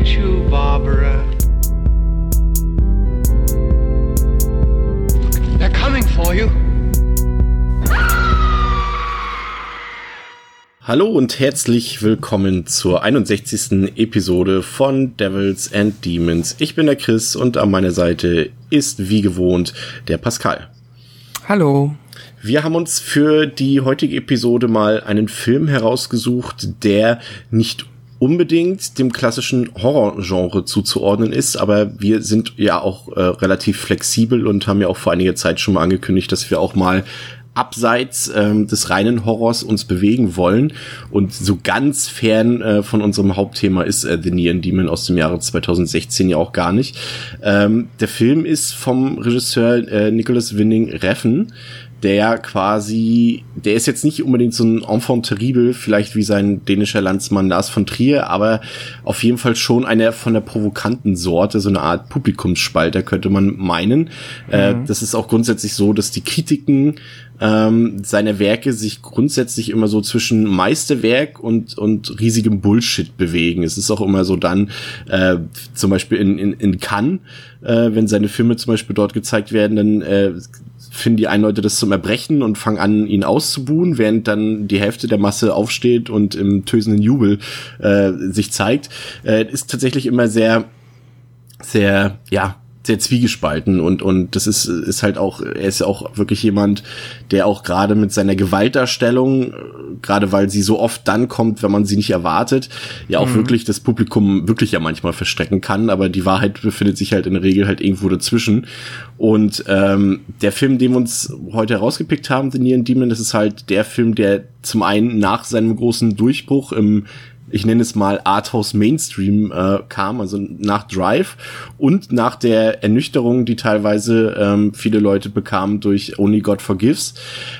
at you, Barbara. They're coming for you. Hallo und herzlich willkommen zur 61. Episode von Devils and Demons. Ich bin der Chris und an meiner Seite ist wie gewohnt der Pascal. Hallo. Wir haben uns für die heutige Episode mal einen Film herausgesucht, der nicht unbedingt dem klassischen Horrorgenre zuzuordnen ist, aber wir sind ja auch relativ flexibel und haben ja auch vor einiger Zeit schon mal angekündigt, dass wir auch mal abseits des reinen Horrors uns bewegen wollen, und so ganz fern von unserem Hauptthema ist The Neon Demon aus dem Jahre 2016 ja auch gar nicht. Der Film ist vom Regisseur Nicolas Winding Refn, der ist jetzt nicht unbedingt so ein Enfant terrible, vielleicht wie sein dänischer Landsmann Lars von Trier, aber auf jeden Fall schon einer von der provokanten Sorte, so eine Art Publikumsspalter, könnte man meinen. Das ist auch grundsätzlich so, dass die Kritiken seiner Werke sich grundsätzlich immer so zwischen Meisterwerk und riesigem Bullshit bewegen. Es ist auch immer so dann, zum Beispiel in Cannes, wenn seine Filme zum Beispiel dort gezeigt werden, dann finden die einen Leute das zum Erbrechen und fangen an, ihn auszubuhen, während dann die Hälfte der Masse aufsteht und im tösenden Jubel sich zeigt. Ist tatsächlich immer sehr, sehr, sehr zwiegespalten, und das ist halt auch, er ist ja auch wirklich jemand, der auch gerade mit seiner Gewaltdarstellung, gerade weil sie so oft dann kommt, wenn man sie nicht erwartet, ja auch wirklich das Publikum wirklich ja manchmal verstecken kann, aber die Wahrheit befindet sich halt in der Regel halt irgendwo dazwischen. Und der Film, den wir uns heute herausgepickt haben, The Neon Demon, das ist halt der Film, der zum einen nach seinem großen Durchbruch im, ich nenne es mal, Arthouse Mainstream kam, also nach Drive und nach der Ernüchterung, die teilweise viele Leute bekamen durch Only God Forgives.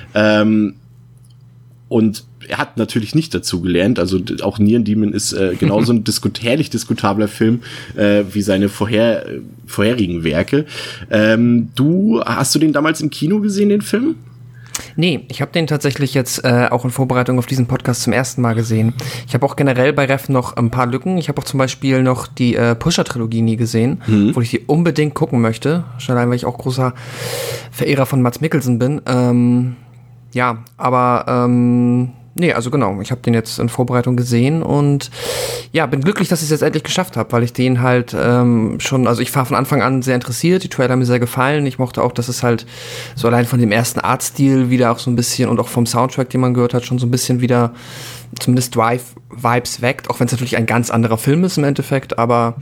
Und er hat natürlich nicht dazu gelernt, also auch Neon Demon ist genauso ein herrlich diskutabler Film wie seine vorherigen Werke. Hast du den damals im Kino gesehen, den Film? Nee, ich habe den tatsächlich jetzt auch in Vorbereitung auf diesen Podcast zum ersten Mal gesehen. Ich habe auch generell bei Ref noch ein paar Lücken. Ich habe auch zum Beispiel noch die Pusher-Trilogie nie gesehen, wo ich die unbedingt gucken möchte. Schon allein, weil ich auch großer Verehrer von Mads Mikkelsen bin. Nee, also genau, ich habe den jetzt in Vorbereitung gesehen und ja, bin glücklich, dass ich es jetzt endlich geschafft habe, weil ich den halt also ich war von Anfang an sehr interessiert, die Trailer haben mir sehr gefallen, ich mochte auch, dass es halt so allein von dem ersten Artstil wieder auch so ein bisschen und auch vom Soundtrack, den man gehört hat, schon so ein bisschen wieder zumindest Drive-Vibes weckt, auch wenn es natürlich ein ganz anderer Film ist im Endeffekt, aber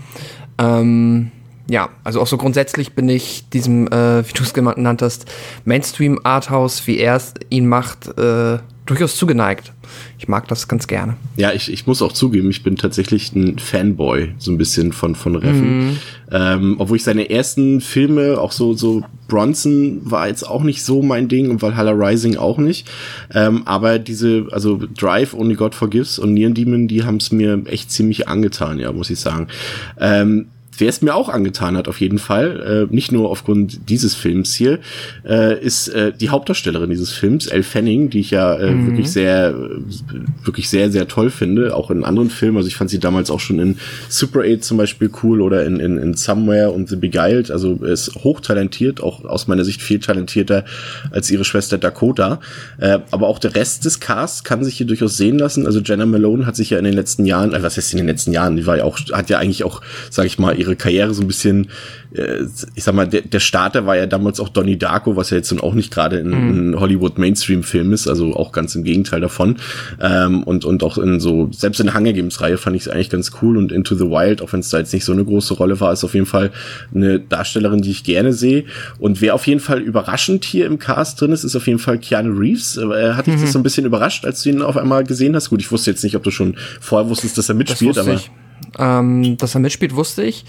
also auch so grundsätzlich bin ich diesem, wie du es genannt hast, Mainstream-Arthouse, wie er ihn macht, durchaus zugeneigt. Ich mag das ganz gerne. Ja, ich muss auch zugeben, ich bin tatsächlich ein Fanboy, so ein bisschen von Refn. Obwohl ich seine ersten Filme, auch so Bronson war jetzt auch nicht so mein Ding und Valhalla Rising auch nicht. Aber also Drive, Only God Forgives und Neon Demon, die haben es mir echt ziemlich angetan, ja, muss ich sagen. Wer es mir auch angetan hat, auf jeden Fall, nicht nur aufgrund dieses Films hier, ist die Hauptdarstellerin dieses Films, Elle Fanning, die ich ja wirklich sehr, sehr toll finde, auch in anderen Filmen. Also ich fand sie damals auch schon in Super 8 zum Beispiel cool oder in Somewhere und The Beguiled. Also ist hochtalentiert, auch aus meiner Sicht viel talentierter als ihre Schwester Dakota. Aber auch der Rest des Casts kann sich hier durchaus sehen lassen. Also Jenna Malone hat sich ja in den letzten Jahren, was heißt in den letzten Jahren, die war ja auch, hat ja eigentlich auch, sag ich mal, ihre Karriere so ein bisschen, ich sag mal, der Starter war ja damals auch Donnie Darko, was ja jetzt nun auch nicht gerade ein Hollywood-Mainstream-Film ist, also auch ganz im Gegenteil davon. Und auch selbst in der Hunger Games-Reihe fand ich es eigentlich ganz cool, und Into the Wild, auch wenn es da jetzt nicht so eine große Rolle war, ist auf jeden Fall eine Darstellerin, die ich gerne sehe. Und wer auf jeden Fall überraschend hier im Cast drin ist auf jeden Fall Keanu Reeves. Hat dich das so ein bisschen überrascht, als du ihn auf einmal gesehen hast? Gut, ich wusste jetzt nicht, ob du schon vorher wusstest, dass er mitspielt, aber... dass er mitspielt, wusste ich.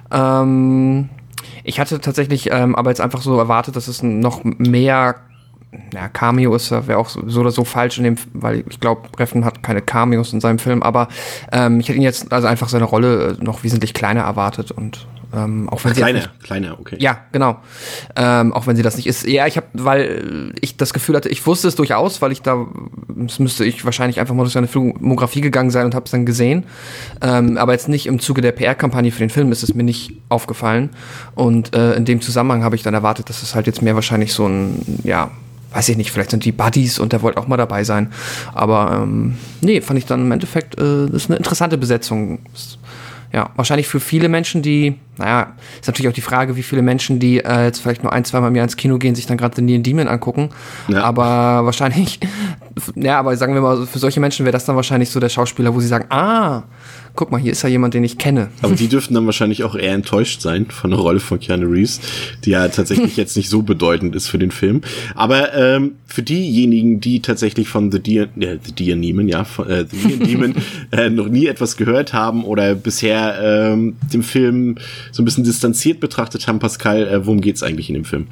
Ich hatte tatsächlich aber jetzt einfach so erwartet, dass es noch mehr Cameo ist, wäre auch so oder so falsch in dem, weil ich glaube, Refn hat keine Cameos in seinem Film, aber ich hätte ihn jetzt also einfach seine Rolle noch wesentlich kleiner erwartet und auch wenn sie kleiner, okay. Ja, genau. Auch wenn sie das nicht ist. Ja, weil ich das Gefühl hatte, ich wusste es durchaus, weil ich da Das müsste ich wahrscheinlich einfach mal durch seine Filmografie gegangen sein und habe es dann gesehen. Aber jetzt nicht im Zuge der PR-Kampagne für den Film ist es mir nicht aufgefallen. Und in dem Zusammenhang habe ich dann erwartet, dass es halt jetzt mehr wahrscheinlich so ein, ja, weiß ich nicht, vielleicht sind die Buddies und der wollte auch mal dabei sein. Aber nee, fand ich dann im Endeffekt, das ist eine interessante Besetzung. Ja, wahrscheinlich für viele Menschen, die, naja, ist natürlich auch die Frage, wie viele Menschen, die jetzt vielleicht nur 1-2 Mal im Jahr ins Kino gehen, sich dann gerade The Demon angucken. Ja. Aber wahrscheinlich, ja, aber sagen wir mal, für solche Menschen wäre das dann wahrscheinlich so der Schauspieler, wo sie sagen, guck mal, hier ist ja jemand, den ich kenne. Aber die dürften dann wahrscheinlich auch eher enttäuscht sein von der Rolle von Keanu Reeves, die ja tatsächlich jetzt nicht so bedeutend ist für den Film. Aber für diejenigen, die tatsächlich von The Demon noch nie etwas gehört haben oder bisher den Film so ein bisschen distanziert betrachtet haben, Pascal, worum geht's eigentlich in dem Film?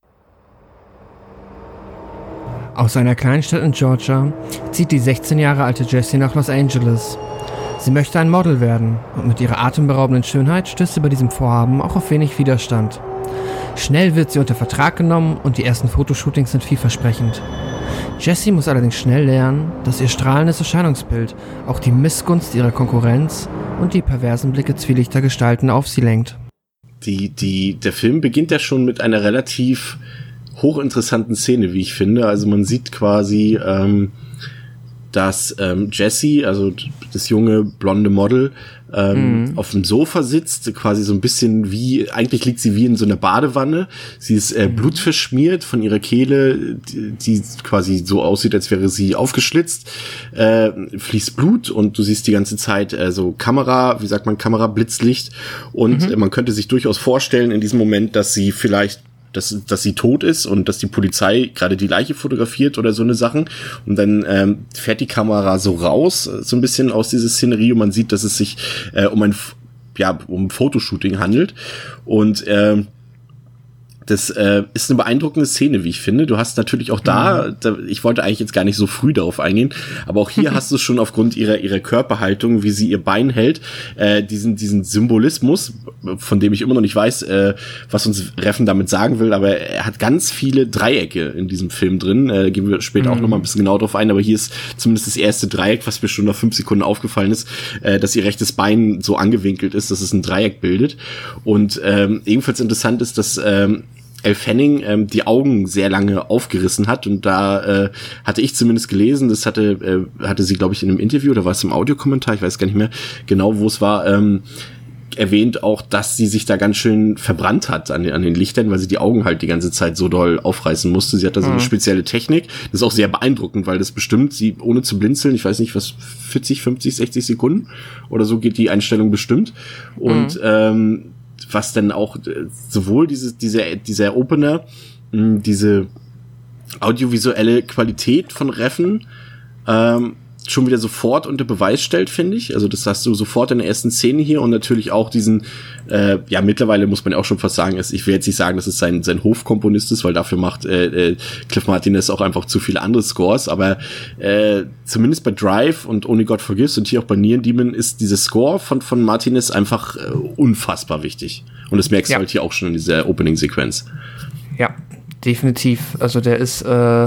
Aus einer Kleinstadt in Georgia zieht die 16 Jahre alte Jessie nach Los Angeles. Sie möchte ein Model werden und mit ihrer atemberaubenden Schönheit stößt sie bei diesem Vorhaben auch auf wenig Widerstand. Schnell wird sie unter Vertrag genommen und die ersten Fotoshootings sind vielversprechend. Jessie muss allerdings schnell lernen, dass ihr strahlendes Erscheinungsbild auch die Missgunst ihrer Konkurrenz und die perversen Blicke zwielichter Gestalten auf sie lenkt. Der Film beginnt ja schon mit einer relativ hochinteressanten Szene, wie ich finde. Also man sieht quasi, dass Jessie, also das junge blonde Model, auf dem Sofa sitzt, quasi so ein bisschen wie, eigentlich liegt sie wie in so einer Badewanne. Sie ist blutverschmiert von ihrer Kehle, die quasi so aussieht, als wäre sie aufgeschlitzt, fließt Blut und du siehst die ganze Zeit so Kamerablitzlicht und man könnte sich durchaus vorstellen in diesem Moment, dass sie vielleicht dass sie tot ist und dass die Polizei gerade die Leiche fotografiert oder so eine Sachen. Und dann fährt die Kamera so raus, so ein bisschen aus dieser Szenerie und man sieht, dass es sich um ein Fotoshooting handelt. Und das ist eine beeindruckende Szene, wie ich finde. Du hast natürlich auch ich wollte eigentlich jetzt gar nicht so früh darauf eingehen, aber auch hier hast du schon aufgrund ihrer Körperhaltung, wie sie ihr Bein hält, diesen Symbolismus, von dem ich immer noch nicht weiß, was uns Reffen damit sagen will, aber er hat ganz viele Dreiecke in diesem Film drin. Gehen wir später auch noch mal ein bisschen genau drauf ein, aber hier ist zumindest das erste Dreieck, was mir schon nach 5 Sekunden aufgefallen ist, dass ihr rechtes Bein so angewinkelt ist, dass es ein Dreieck bildet. Und ebenfalls interessant ist, dass Elle Fanning die Augen sehr lange aufgerissen hat und da hatte ich zumindest gelesen, das hatte sie, glaube ich, in einem Interview oder war es im Audiokommentar, ich weiß gar nicht mehr genau, wo es war, erwähnt auch, dass sie sich da ganz schön verbrannt hat an den Lichtern, weil sie die Augen halt die ganze Zeit so doll aufreißen musste. Sie hat da so eine spezielle Technik. Das ist auch sehr beeindruckend, weil das bestimmt sie, ohne zu blinzeln, ich weiß nicht, was, 40, 50, 60 Sekunden oder so geht die Einstellung bestimmt. Und was dann auch sowohl dieser Opener, diese audiovisuelle Qualität von Reffen schon wieder sofort unter Beweis stellt, finde ich. Also das hast du sofort in der ersten Szene hier und natürlich auch diesen, mittlerweile muss man ja auch schon fast sagen, ich will jetzt nicht sagen, dass es sein Hofkomponist ist, weil dafür macht Cliff Martinez auch einfach zu viele andere Scores, aber zumindest bei Drive und Only God Forgives und hier auch bei Neon Demon ist dieser Score von Martinez einfach unfassbar wichtig. Und das merkst du halt hier auch schon in dieser Opening-Sequenz. Ja, definitiv. Also der ist,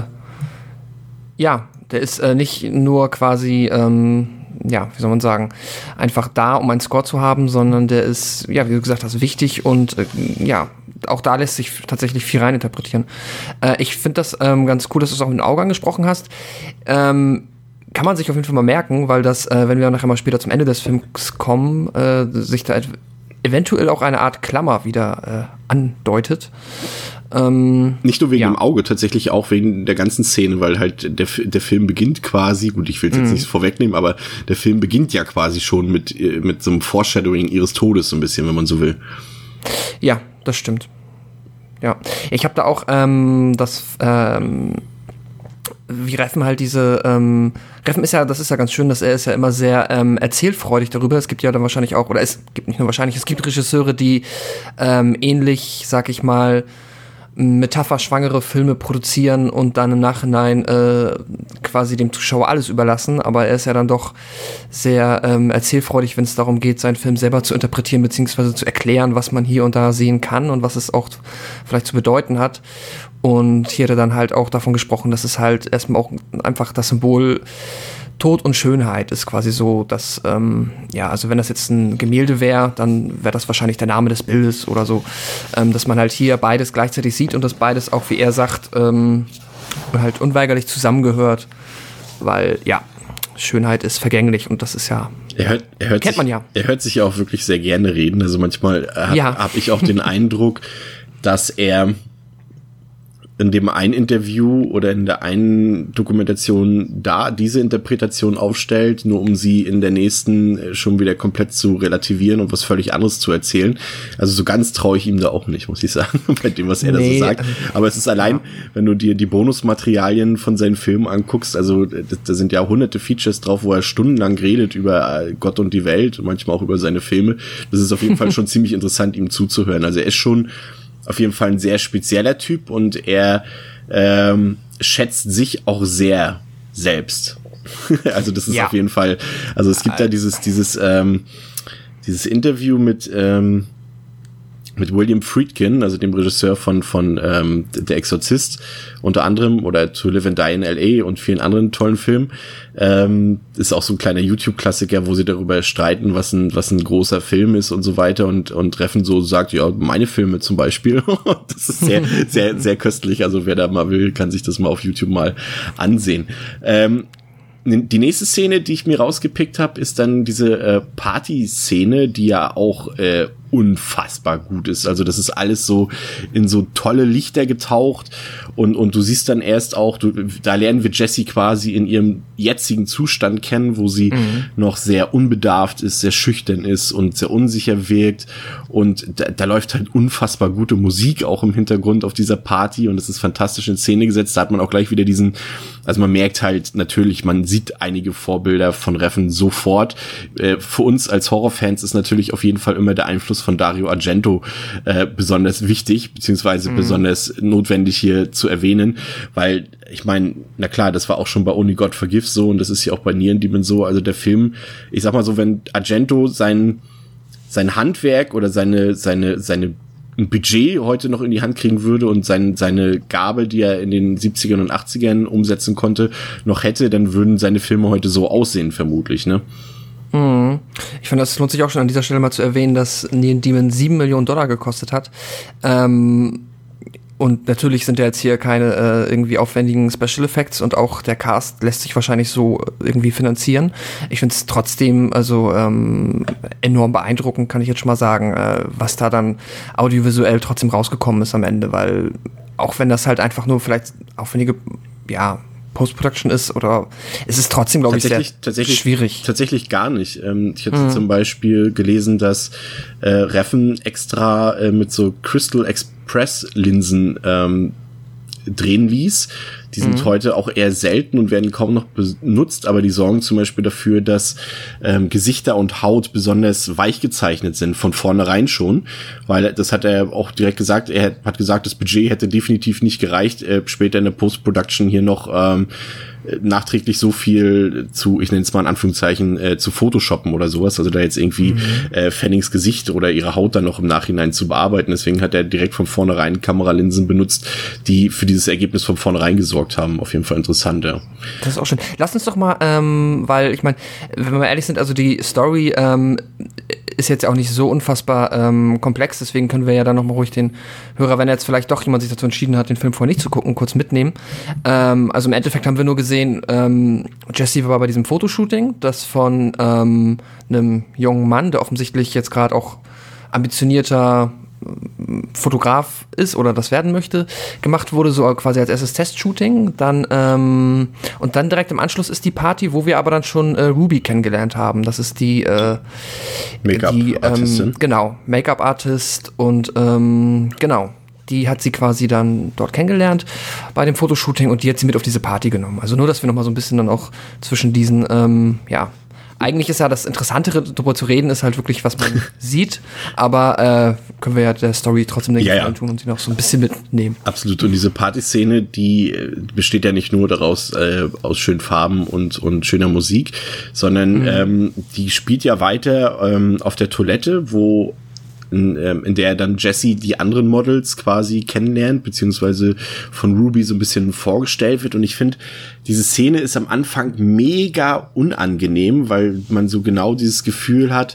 der ist nicht nur quasi, wie soll man sagen, einfach da, um einen Score zu haben, sondern der ist, wie du gesagt hast, wichtig und auch da lässt sich tatsächlich viel reininterpretieren. Ich finde das ganz cool, dass du es auch mit dem Auge angesprochen hast. Kann man sich auf jeden Fall mal merken, weil das, wenn wir nachher mal später zum Ende des Films kommen, sich da eventuell auch eine Art Klammer wieder andeutet. Nicht nur wegen dem Auge, tatsächlich auch wegen der ganzen Szene, weil halt der Film beginnt quasi, gut, ich will es jetzt nicht vorwegnehmen, aber der Film beginnt ja quasi schon mit so einem Foreshadowing ihres Todes so ein bisschen, wenn man so will. Ja, das stimmt. Ja, ich habe da auch wie Reffen halt diese Reffen das ist ja ganz schön, dass er ist ja immer sehr erzählfreudig darüber. Es gibt ja dann wahrscheinlich auch, oder es gibt nicht nur wahrscheinlich, es gibt Regisseure, die ähnlich, sag ich mal, metapherschwangere Filme produzieren und dann im Nachhinein quasi dem Zuschauer alles überlassen, aber er ist ja dann doch sehr erzählfreudig, wenn es darum geht, seinen Film selber zu interpretieren beziehungsweise zu erklären, was man hier und da sehen kann und was es auch vielleicht zu bedeuten hat. Und hier hat er dann halt auch davon gesprochen, dass es halt erstmal auch einfach das Symbol Tod und Schönheit ist quasi so, dass, also wenn das jetzt ein Gemälde wäre, dann wäre das wahrscheinlich der Name des Bildes oder so, dass man halt hier beides gleichzeitig sieht und dass beides auch, wie er sagt, halt unweigerlich zusammengehört, weil, ja, Schönheit ist vergänglich und das ist ja, kennt man ja. Er hört sich ja auch wirklich sehr gerne reden, also manchmal habe ich auch den Eindruck, dass er in dem einen Interview oder in der einen Dokumentation diese Interpretation aufstellt, nur um sie in der nächsten schon wieder komplett zu relativieren und was völlig anderes zu erzählen. Also so ganz traue ich ihm da auch nicht, muss ich sagen, bei dem, was er da so sagt. Aber es ist allein, wenn du dir die Bonusmaterialien von seinen Filmen anguckst, also da sind ja hunderte Features drauf, wo er stundenlang redet über Gott und die Welt und manchmal auch über seine Filme. Das ist auf jeden Fall schon ziemlich interessant, ihm zuzuhören. Also er ist schon auf jeden Fall ein sehr spezieller Typ und er schätzt sich auch sehr selbst. Also das ist auf jeden Fall, also es gibt da dieses Interview mit William Friedkin, also dem Regisseur von Der Exorzist unter anderem oder To Live and Die in L.A. und vielen anderen tollen Filmen. Ist auch so ein kleiner YouTube-Klassiker, wo sie darüber streiten, was ein großer Film ist und so weiter und Reffen so sagt, ja, meine Filme zum Beispiel. Das ist sehr, sehr, sehr köstlich. Also wer da mal will, kann sich das mal auf YouTube mal ansehen. Die nächste Szene, die ich mir rausgepickt habe, ist dann diese Party-Szene, die ja auch unfassbar gut ist. Also das ist alles so in so tolle Lichter getaucht und du siehst dann erst auch, da lernen wir Jessie quasi in ihrem jetzigen Zustand kennen, wo sie noch sehr unbedarft ist, sehr schüchtern ist und sehr unsicher wirkt und da läuft halt unfassbar gute Musik auch im Hintergrund auf dieser Party und es ist fantastisch in Szene gesetzt. Da hat man auch gleich wieder also man merkt halt natürlich, man sieht einige Vorbilder von Reffen sofort. Für uns als Horrorfans ist natürlich auf jeden Fall immer der Einfluss von Dario Argento besonders wichtig, beziehungsweise besonders notwendig hier zu erwähnen, weil ich meine, na klar, das war auch schon bei Only God Forgives so und das ist ja auch bei Neon Demon so, also der Film, ich sag mal so, wenn Argento sein Handwerk oder seine ein Budget heute noch in die Hand kriegen würde und seine Gabe, die er in den 70ern und 80ern umsetzen konnte, noch hätte, dann würden seine Filme heute so aussehen, vermutlich, ne? Ich finde, das lohnt sich auch schon an dieser Stelle mal zu erwähnen, dass Neon Demon $7 Millionen gekostet hat. Und natürlich sind ja jetzt hier keine irgendwie aufwendigen Special Effects und auch der Cast lässt sich wahrscheinlich so irgendwie finanzieren. Ich finde es trotzdem enorm beeindruckend, kann ich jetzt schon mal sagen, was da dann audiovisuell trotzdem rausgekommen ist am Ende, weil auch wenn das halt einfach nur vielleicht aufwendige, Post-Production ist oder es ist trotzdem, glaube ich, sehr schwierig. Tatsächlich gar nicht. Ich hatte zum Beispiel gelesen, dass Reffen extra mit so Crystal Express Linsen drehen ließ. Die sind heute auch eher selten und werden kaum noch benutzt, aber die sorgen zum Beispiel dafür, dass Gesichter und Haut besonders weich gezeichnet sind, von vornherein schon, weil das hat er auch direkt gesagt, er hat gesagt, das Budget hätte definitiv nicht gereicht, später in der Post-Production hier noch nachträglich so viel ich nenne es mal in Anführungszeichen, zu Photoshoppen oder sowas, also da jetzt irgendwie Fannings Gesicht oder ihre Haut dann noch im Nachhinein zu bearbeiten, deswegen hat er direkt von vornherein Kameralinsen benutzt, die für dieses Ergebnis von vornherein gesorgt haben, auf jeden Fall interessant, ja. Das ist auch schön. Lass uns doch mal, weil ich meine, wenn wir mal ehrlich sind, also die Story ist jetzt auch nicht so unfassbar komplex, deswegen können wir ja dann nochmal ruhig den Hörer, wenn jetzt vielleicht doch jemand sich dazu entschieden hat, den Film vorher nicht zu gucken, kurz mitnehmen. Also im Endeffekt haben wir nur gesehen, Jessie war bei diesem Fotoshooting, das von einem jungen Mann, der offensichtlich jetzt gerade auch ambitionierter Fotograf ist oder das werden möchte, gemacht wurde, so quasi als erstes Testshooting. Dann und dann direkt im Anschluss ist die Party, wo wir aber dann schon Ruby kennengelernt haben. Das ist die Make-up-Artistin. Genau, Make-up-Artist und genau. Die hat sie quasi dann dort kennengelernt bei dem Fotoshooting und die hat sie mit auf diese Party genommen. Also nur, dass wir nochmal so ein bisschen dann auch zwischen diesen eigentlich ist ja das Interessantere, darüber zu reden, ist halt wirklich, was man sieht. Aber können wir ja der Story trotzdem den Gefallen tun und sie noch so ein bisschen mitnehmen. Absolut. Und diese Partyszene, die besteht ja nicht nur daraus, aus schönen Farben und schöner Musik, sondern die spielt ja weiter auf der Toilette, wo in der dann Jessie die anderen Models quasi kennenlernt, beziehungsweise von Ruby so ein bisschen vorgestellt wird. Und ich finde, diese Szene ist am Anfang mega unangenehm, weil man so genau dieses Gefühl hat,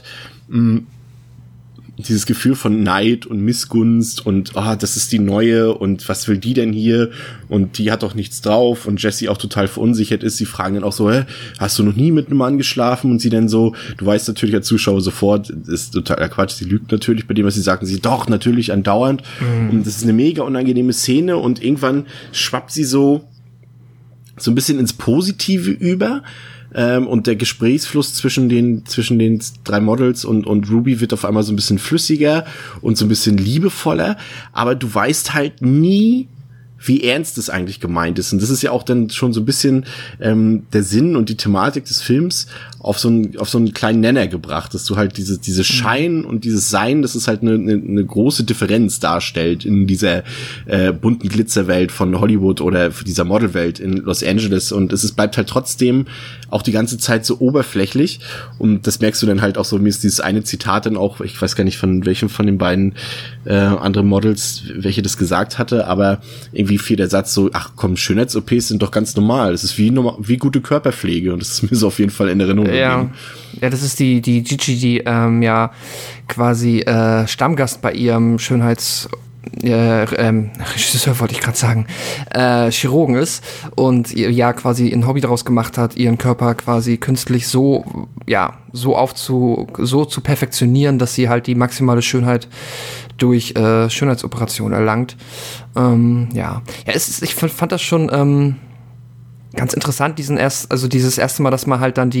dieses Gefühl von Neid und Missgunst und das ist die Neue und was will die denn hier und die hat doch nichts drauf und Jessie auch total verunsichert ist. Sie fragen dann auch so, hast du noch nie mit einem Mann geschlafen? Und sie dann so, du weißt natürlich als Zuschauer sofort, das ist totaler Quatsch, sie lügt natürlich bei dem, was sie sagt. Und sie, doch, natürlich, andauernd. Und das ist eine mega unangenehme Szene und irgendwann schwappt sie so ein bisschen ins Positive über. Und der Gesprächsfluss zwischen den 3 Models und Ruby wird auf einmal so ein bisschen flüssiger und so ein bisschen liebevoller, aber du weißt halt nie, wie ernst es eigentlich gemeint ist. Und das ist ja auch dann schon so ein bisschen der Sinn und die Thematik des Films auf so einen kleinen Nenner gebracht, dass du halt diese Schein und dieses Sein, dass es halt eine große Differenz darstellt in dieser bunten Glitzerwelt von Hollywood oder dieser Modelwelt in Los Angeles. Und bleibt halt trotzdem auch die ganze Zeit so oberflächlich. Und das merkst du dann halt auch so, mir ist dieses eine Zitat dann auch, ich weiß gar nicht von welchem von den beiden anderen Models, welche das gesagt hatte, aber irgendwie fiel der Satz so, ach komm, Schönheits-OPs sind doch ganz normal. Das ist wie gute Körperpflege und das ist mir so auf jeden Fall in Erinnerung geblieben. Ja, das ist die Gigi, die quasi Stammgast bei ihrem Regisseur wollte ich gerade sagen, Chirurgen ist und ja quasi ein Hobby daraus gemacht hat, ihren Körper quasi künstlich so zu perfektionieren, dass sie halt die maximale Schönheit durch Schönheitsoperation erlangt. Ich fand das schon ganz interessant, dieses erste Mal, dass man halt dann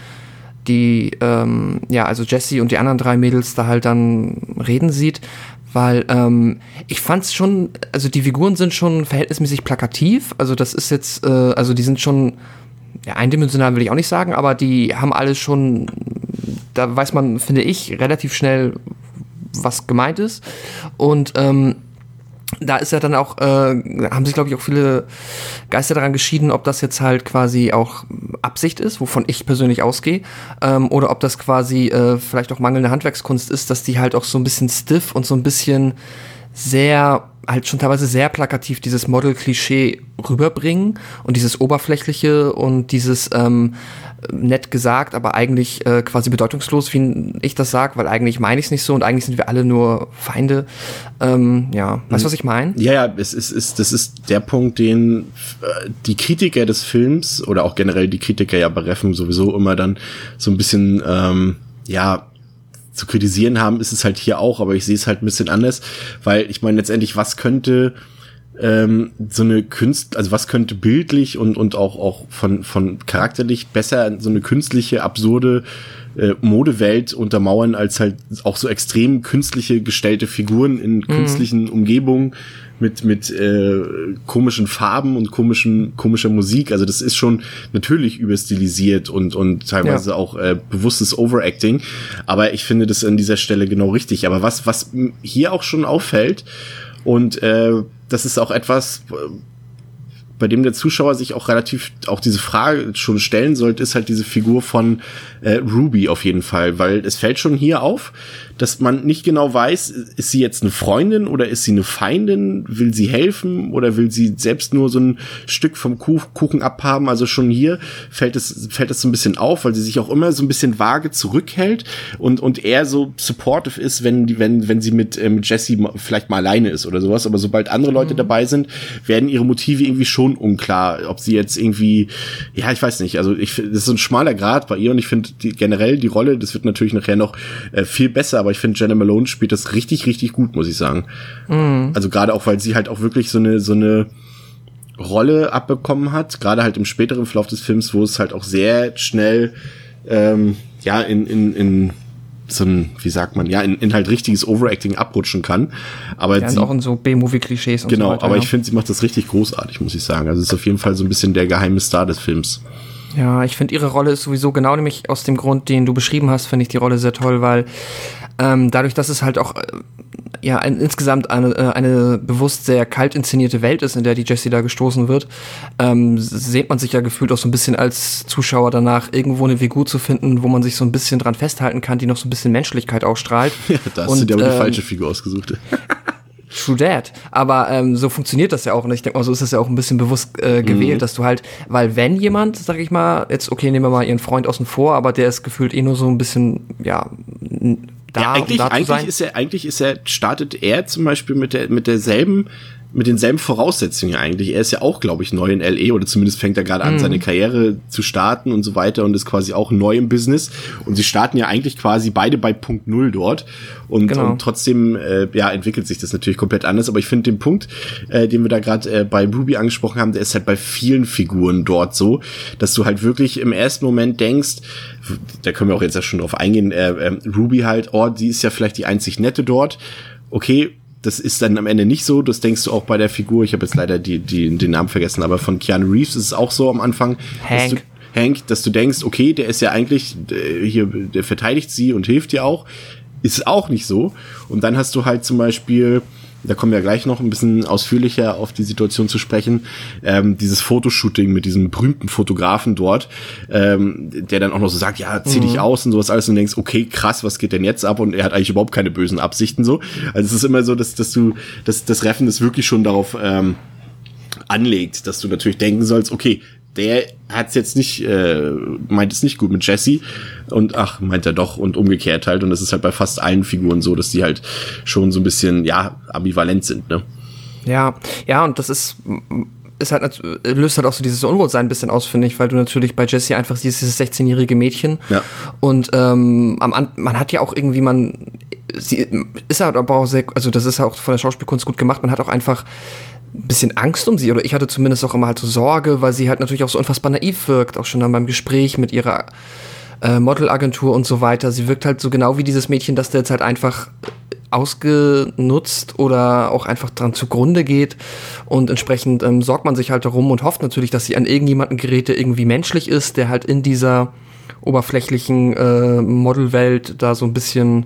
also Jessie und die anderen 3 Mädels da halt dann reden sieht, weil ich fand's schon, also die Figuren sind schon verhältnismäßig plakativ, also das ist jetzt, die sind schon, eindimensional will ich auch nicht sagen, aber die haben alles schon, da weiß man, finde ich, relativ schnell, was gemeint ist und da ist ja dann auch, haben sich, glaube ich, auch viele Geister daran geschieden, ob das jetzt halt quasi auch Absicht ist, wovon ich persönlich ausgehe, oder ob das quasi vielleicht auch mangelnde Handwerkskunst ist, dass die halt auch so ein bisschen stiff und so ein bisschen sehr, halt schon teilweise sehr plakativ dieses Model-Klischee rüberbringen und dieses Oberflächliche und dieses nett gesagt, aber eigentlich quasi bedeutungslos, wie ich das sage, weil eigentlich meine ich es nicht so und eigentlich sind wir alle nur Feinde. Weißt du, was ich meine? Ja, das ist der Punkt, den die Kritiker des Films oder auch generell die Kritiker ja bei Reffen sowieso immer dann so ein bisschen zu kritisieren haben, ist es halt hier auch, aber ich sehe es halt ein bisschen anders, weil ich meine letztendlich, was könnte was könnte bildlich und auch von charakterlich besser so eine künstliche, absurde Modewelt untermauern, als halt auch so extrem künstliche gestellte Figuren in künstlichen Umgebungen mit komischen Farben und komischer Musik. Also das ist schon natürlich überstilisiert und teilweise auch bewusstes Overacting. Aber ich finde das an dieser Stelle genau richtig. Aber was hier auch schon auffällt, und das ist auch etwas, bei dem der Zuschauer sich auch auch diese Frage schon stellen sollte, ist halt diese Figur von Ruby auf jeden Fall, weil es fällt schon hier auf, dass man nicht genau weiß, ist sie jetzt eine Freundin oder ist sie eine Feindin, will sie helfen oder will sie selbst nur so ein Stück vom Kuchen abhaben. Also schon hier fällt es so ein bisschen auf, weil sie sich auch immer so ein bisschen vage zurückhält und eher so supportive ist, wenn sie mit Jessie vielleicht mal alleine ist oder sowas. Aber sobald andere Leute dabei sind, werden ihre Motive irgendwie schon unklar, ob sie jetzt irgendwie, ja, ich weiß nicht, also das ist so ein schmaler Grat bei ihr und ich finde generell die Rolle, das wird natürlich nachher noch viel besser, aber ich finde, Jena Malone spielt das richtig, richtig gut, muss ich sagen. Also gerade auch, weil sie halt auch wirklich so eine Rolle abbekommen hat, gerade halt im späteren Verlauf des Films, wo es halt auch sehr schnell in so ein, wie sagt man, in halt richtiges Overacting abrutschen kann. Aber ja, auch in so B-Movie-Klischees und genau, so weiter. Aber ich finde, sie macht das richtig großartig, muss ich sagen. Also es ist auf jeden Fall so ein bisschen der geheime Star des Films. Ja, ich finde ihre Rolle ist sowieso genau nämlich aus dem Grund, den du beschrieben hast, finde ich die Rolle sehr toll, weil dadurch, dass es halt auch insgesamt eine bewusst sehr kalt inszenierte Welt ist, in der die Jessie da gestoßen wird, sehnt man sich ja gefühlt auch so ein bisschen als Zuschauer danach, irgendwo eine Figur zu finden, wo man sich so ein bisschen dran festhalten kann, die noch so ein bisschen Menschlichkeit ausstrahlt. Ja, da hast du dir aber die falsche Figur ausgesucht. True that. Aber so funktioniert das ja auch. Und ich denke mal, so ist das ja auch ein bisschen bewusst gewählt, dass du halt, weil wenn jemand, sag ich mal, jetzt, okay, nehmen wir mal ihren Freund außen vor, aber der ist gefühlt nur so ein bisschen, eigentlich startet er zum Beispiel mit denselben Voraussetzungen eigentlich. Er ist ja auch, glaube ich, neu in L.A. oder zumindest fängt er gerade an, seine Karriere zu starten und so weiter und ist quasi auch neu im Business. Und sie starten ja eigentlich quasi beide bei Punkt Null dort. Und trotzdem, entwickelt sich das natürlich komplett anders. Aber ich finde den Punkt, den wir da gerade bei Ruby angesprochen haben, der ist halt bei vielen Figuren dort so, dass du halt wirklich im ersten Moment denkst, da können wir auch jetzt ja schon drauf eingehen, Ruby halt, die ist ja vielleicht die einzig Nette dort. Okay, das ist dann am Ende nicht so, das denkst du auch bei der Figur, ich habe jetzt leider den Namen vergessen, aber von Keanu Reeves ist es auch so am Anfang, dass du denkst, okay, der ist ja eigentlich der verteidigt sie und hilft dir auch, ist auch nicht so. Und dann hast du halt zum Beispiel, da kommen wir ja gleich noch ein bisschen ausführlicher auf die Situation zu sprechen, dieses Fotoshooting mit diesem berühmten Fotografen dort, der dann auch noch so sagt, ja, zieh dich aus und sowas alles und denkst, okay, krass, was geht denn jetzt ab? Und er hat eigentlich überhaupt keine bösen Absichten so. Also es ist immer so, dass das Reffen das wirklich schon darauf anlegt, dass du natürlich denken sollst, okay, der hat's jetzt nicht, meint es nicht gut mit Jessie und meint er doch und umgekehrt halt und das ist halt bei fast allen Figuren so, dass die halt schon so ein bisschen, ambivalent sind, ne? Ja, und das ist halt, löst halt auch so dieses Unwohlsein ein bisschen aus, finde ich, weil du natürlich bei Jessie einfach siehst, dieses 16-jährige Mädchen und man hat ja auch irgendwie, sie ist halt aber auch sehr, also das ist auch von der Schauspielkunst gut gemacht, man hat auch einfach ein bisschen Angst um sie, oder ich hatte zumindest auch immer halt so Sorge, weil sie halt natürlich auch so unfassbar naiv wirkt, auch schon dann beim Gespräch mit ihrer Modelagentur und so weiter. Sie wirkt halt so genau wie dieses Mädchen, das da jetzt halt einfach ausgenutzt oder auch einfach dran zugrunde geht und entsprechend sorgt man sich halt darum und hofft natürlich, dass sie an irgendjemanden gerät, der irgendwie menschlich ist, der halt in dieser oberflächlichen Modelwelt da so ein bisschen,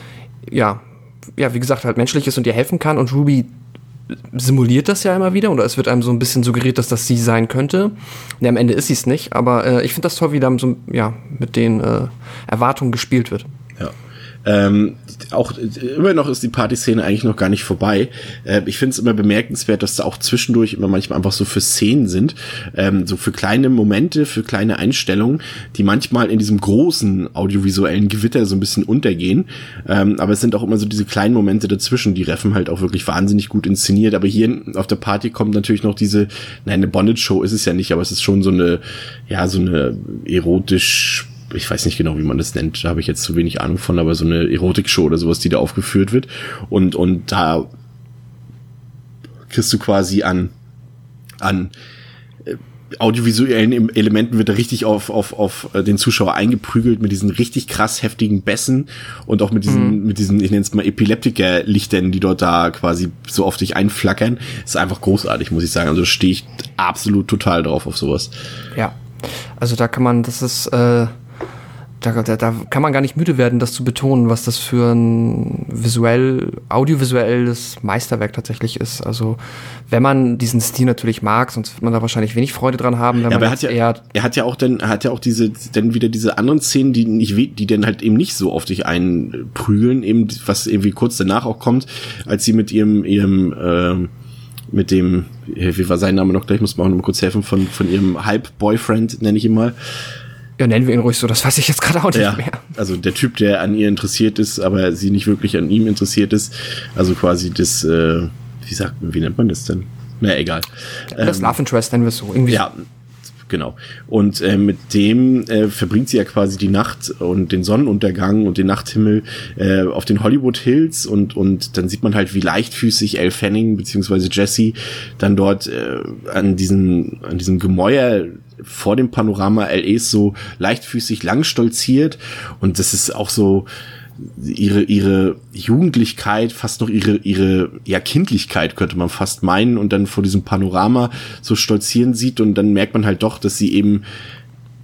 wie gesagt, halt menschlich ist und ihr helfen kann und Ruby simuliert das ja immer wieder oder es wird einem so ein bisschen suggeriert, dass das sie sein könnte. Ja, am Ende ist sie es nicht, aber ich finde das toll, wie da so, mit den Erwartungen gespielt wird. Ja. Auch immer noch ist die Partyszene eigentlich noch gar nicht vorbei. Ich finde es immer bemerkenswert, dass da auch zwischendurch immer manchmal einfach so für Szenen sind, so für kleine Momente, für kleine Einstellungen, die manchmal in diesem großen audiovisuellen Gewitter so ein bisschen untergehen. Aber es sind auch immer so diese kleinen Momente dazwischen, die Reffen halt auch wirklich wahnsinnig gut inszeniert. Aber hier auf der Party kommt natürlich noch eine Bondage-Show ist es ja nicht, aber es ist schon so eine erotisch, ich weiß nicht genau, wie man das nennt, da habe ich jetzt zu wenig Ahnung von, aber so eine Erotik-Show oder sowas, die da aufgeführt wird. Und da kriegst du quasi an audiovisuellen Elementen wird da richtig auf den Zuschauer eingeprügelt mit diesen richtig krass heftigen Bässen und auch mit diesen, ich nenne es mal Epileptiker-Lichtern, die dort da quasi so auf dich einflackern. Das ist einfach großartig, muss ich sagen. Also stehe ich absolut total drauf auf sowas. Ja, also da kann man, das ist da kann man gar nicht müde werden, das zu betonen, was das für ein audiovisuelles Meisterwerk tatsächlich ist. Also wenn man diesen Stil natürlich mag, sonst wird man da wahrscheinlich wenig Freude dran haben. Wenn man aber er hat ja auch diese anderen Szenen, die dann halt eben nicht so auf dich einprügeln, eben was irgendwie kurz danach auch kommt, als sie mit ihrem mit dem, wie war sein Name noch gleich, muss man auch noch mal kurz helfen, von ihrem Halb-Boyfriend, nenne ich ihn mal. Ja, nennen wir ihn ruhig so, das weiß ich jetzt gerade auch nicht mehr. Also der Typ, der an ihr interessiert ist, aber sie nicht wirklich an ihm interessiert ist. Also quasi das, wie nennt man das denn? Na, egal. Das Love Interest nennen wir es so. Irgendwie. Ja, genau. Und mit dem verbringt sie ja quasi die Nacht und den Sonnenuntergang und den Nachthimmel auf den Hollywood Hills und dann sieht man halt, wie leichtfüßig Elle Fanning beziehungsweise Jessie dann dort an diesem Gemäuer vor dem Panorama LAs so leichtfüßig lang stolziert und das ist auch so ihre Jugendlichkeit, fast noch ihre Kindlichkeit könnte man fast meinen und dann vor diesem Panorama so stolzieren sieht und dann merkt man halt doch, dass sie eben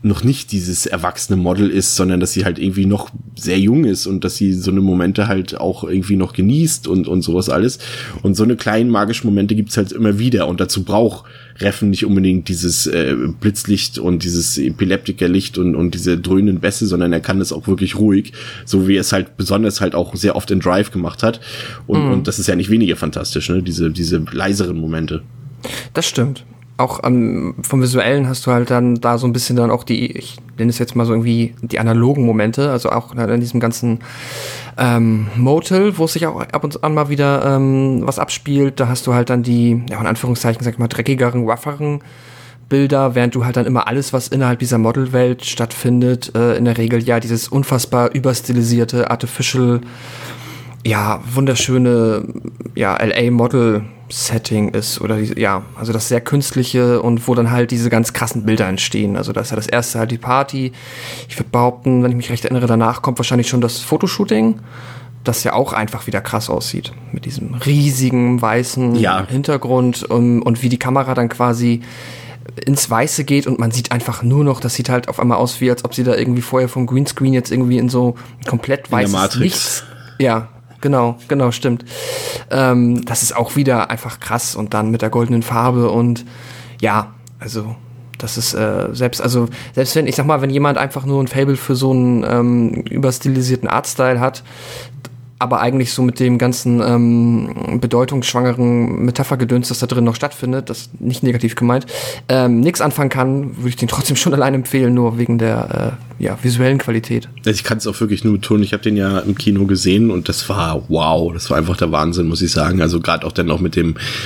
noch nicht dieses erwachsene Model ist, sondern dass sie halt irgendwie noch sehr jung ist und dass sie so eine Momente halt auch irgendwie noch genießt und sowas alles. Und so eine kleinen magischen Momente gibt's halt immer wieder und dazu braucht Reffen nicht unbedingt dieses Blitzlicht und dieses Epileptikerlicht und diese dröhnenden Bässe, sondern er kann das auch wirklich ruhig, so wie er es halt besonders halt auch sehr oft in Drive gemacht hat. Und das ist ja nicht weniger fantastisch, ne? Diese leiseren Momente. Das stimmt. Auch vom Visuellen hast du halt dann da so ein bisschen dann auch ich nenne es jetzt mal so irgendwie die analogen Momente, also auch in diesem ganzen Motel, wo es sich auch ab und an mal wieder was abspielt, da hast du halt dann die, ja, in Anführungszeichen, sag ich mal, dreckigeren, rougheren Bilder, während du halt dann immer alles, was innerhalb dieser Modelwelt stattfindet, in der Regel ja dieses unfassbar überstilisierte, artificial, ja, wunderschöne, ja, LA-Model-Setting ist oder also das sehr künstliche und wo dann halt diese ganz krassen Bilder entstehen. Also das ist ja das erste halt die Party. Ich würde behaupten, wenn ich mich recht erinnere, danach kommt wahrscheinlich schon das Fotoshooting, das ja auch einfach wieder krass aussieht. Mit diesem riesigen weißen Hintergrund und wie die Kamera dann quasi ins Weiße geht und man sieht einfach nur noch, das sieht halt auf einmal aus, wie als ob sie da irgendwie vorher vom Greenscreen jetzt irgendwie in so komplett weißes Nichts. Ja, Genau, stimmt. Das ist auch wieder einfach krass und dann mit der goldenen Farbe und ja, also das ist selbst wenn, ich sag mal, wenn jemand einfach nur ein Faible für so einen überstilisierten Artstyle hat, aber eigentlich so mit dem ganzen bedeutungsschwangeren Metaphergedöns, das da drin noch stattfindet, das nicht negativ gemeint, nichts anfangen kann, würde ich den trotzdem schon allein empfehlen, nur wegen der visuellen Qualität. Ich kann es auch wirklich nur betonen, ich habe den ja im Kino gesehen und das war wow, das war einfach der Wahnsinn, muss ich sagen. Also gerade auch dann noch mit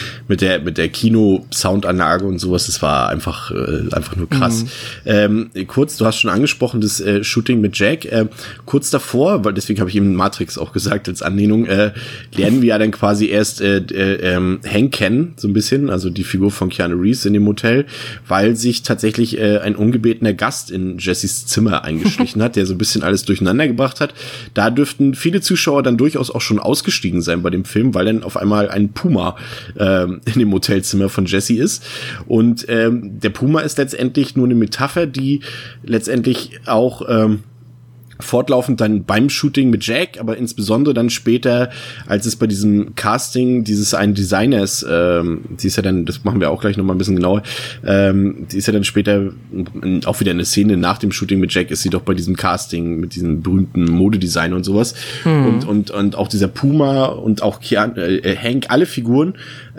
der Kino-Soundanlage und sowas, das war einfach nur krass. Kurz, du hast schon angesprochen, das Shooting mit Jack, kurz davor, weil deswegen habe ich eben Matrix auch gesagt als Anlehnung, lernen wir ja dann quasi erst Hank kennen, so ein bisschen, also die Figur von Keanu Reeves in dem Hotel, weil sich tatsächlich ein ungebetener Gast in Jessys Zimmer eingeschlichen hat, der so ein bisschen alles durcheinander gebracht hat. Da dürften viele Zuschauer dann durchaus auch schon ausgestiegen sein bei dem Film, weil dann auf einmal ein Puma in dem Hotelzimmer von Jessie ist. Und der Puma ist letztendlich nur eine Metapher, die letztendlich auch fortlaufend dann beim Shooting mit Jack, aber insbesondere dann später, als es bei diesem Casting dieses einen Designers, die ist ja dann, das machen wir auch gleich nochmal ein bisschen genauer, die ist ja dann später auch wieder eine Szene nach dem Shooting mit Jack, ist sie doch bei diesem Casting mit diesem berühmten Modedesigner und sowas. Und auch dieser Puma und auch Hank, alle Figuren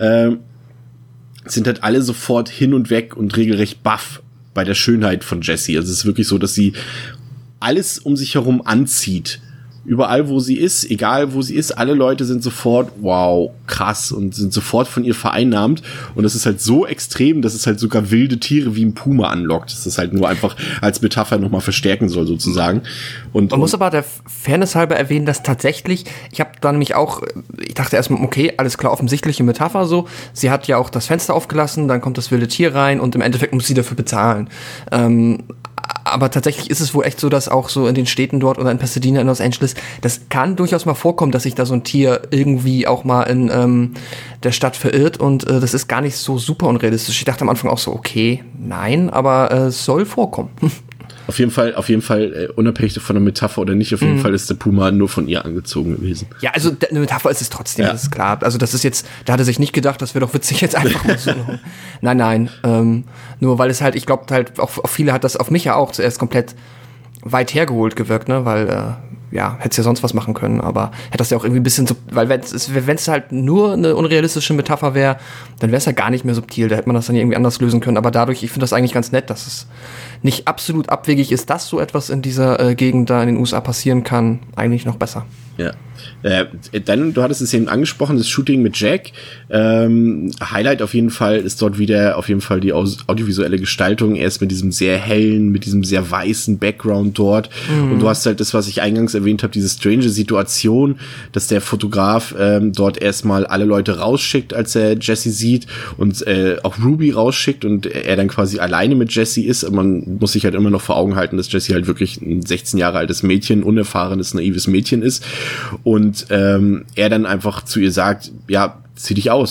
sind halt alle sofort hin und weg und regelrecht baff bei der Schönheit von Jessie. Also es ist wirklich so, dass sie alles um sich herum anzieht. Überall, wo sie ist, egal wo sie ist, alle Leute sind sofort, wow, krass und sind sofort von ihr vereinnahmt. Und das ist halt so extrem, dass es halt sogar wilde Tiere wie ein Puma anlockt. Das ist halt nur einfach als Metapher nochmal verstärken soll, sozusagen. Man muss aber der Fairness halber erwähnen, dass tatsächlich, ich habe da nämlich auch, ich dachte erstmal, okay, alles klar, offensichtliche Metapher so. Sie hat ja auch das Fenster aufgelassen, dann kommt das wilde Tier rein und im Endeffekt muss sie dafür bezahlen. Aber tatsächlich ist es wohl echt so, dass auch so in den Städten dort oder in Pasadena, in Los Angeles, das kann durchaus mal vorkommen, dass sich da so ein Tier irgendwie auch mal in der Stadt verirrt und das ist gar nicht so super unrealistisch. Ich dachte am Anfang auch so, okay, nein, aber es soll vorkommen. Auf jeden Fall, unabhängig von der Metapher oder nicht, auf jeden Fall ist der Puma nur von ihr angezogen gewesen. Ja, also eine Metapher ist es trotzdem, das ist klar. Also das ist jetzt, da hat er sich nicht gedacht, das wäre doch witzig jetzt einfach mal so. Nein, nur weil es halt, ich glaube halt, auch viele hat das auf mich ja auch zuerst komplett weit hergeholt gewirkt, ne, weil, hätte es ja sonst was machen können, aber hätte das ja auch irgendwie ein bisschen so, weil wenn es halt nur eine unrealistische Metapher wäre, dann wäre es ja gar nicht mehr subtil, da hätte man das dann irgendwie anders lösen können, aber dadurch, ich finde das eigentlich ganz nett, dass es nicht absolut abwegig ist, dass so etwas in dieser Gegend da in den USA passieren kann, eigentlich noch besser. Ja. Dann, du hattest es eben angesprochen, das Shooting mit Jack. Highlight auf jeden Fall ist dort wieder auf jeden Fall die audiovisuelle Gestaltung. Erst mit diesem sehr hellen, mit diesem sehr weißen Background dort. Und du hast halt das, was ich eingangs erwähnt habe, diese strange Situation, dass der Fotograf dort erstmal alle Leute rausschickt, als er Jessie sieht und auch Ruby rausschickt und er dann quasi alleine mit Jessie ist. Man muss sich halt immer noch vor Augen halten, dass Jessie halt wirklich ein 16 Jahre altes Mädchen, unerfahrenes, naives Mädchen ist. Und er dann einfach zu ihr sagt, ja, zieh dich aus.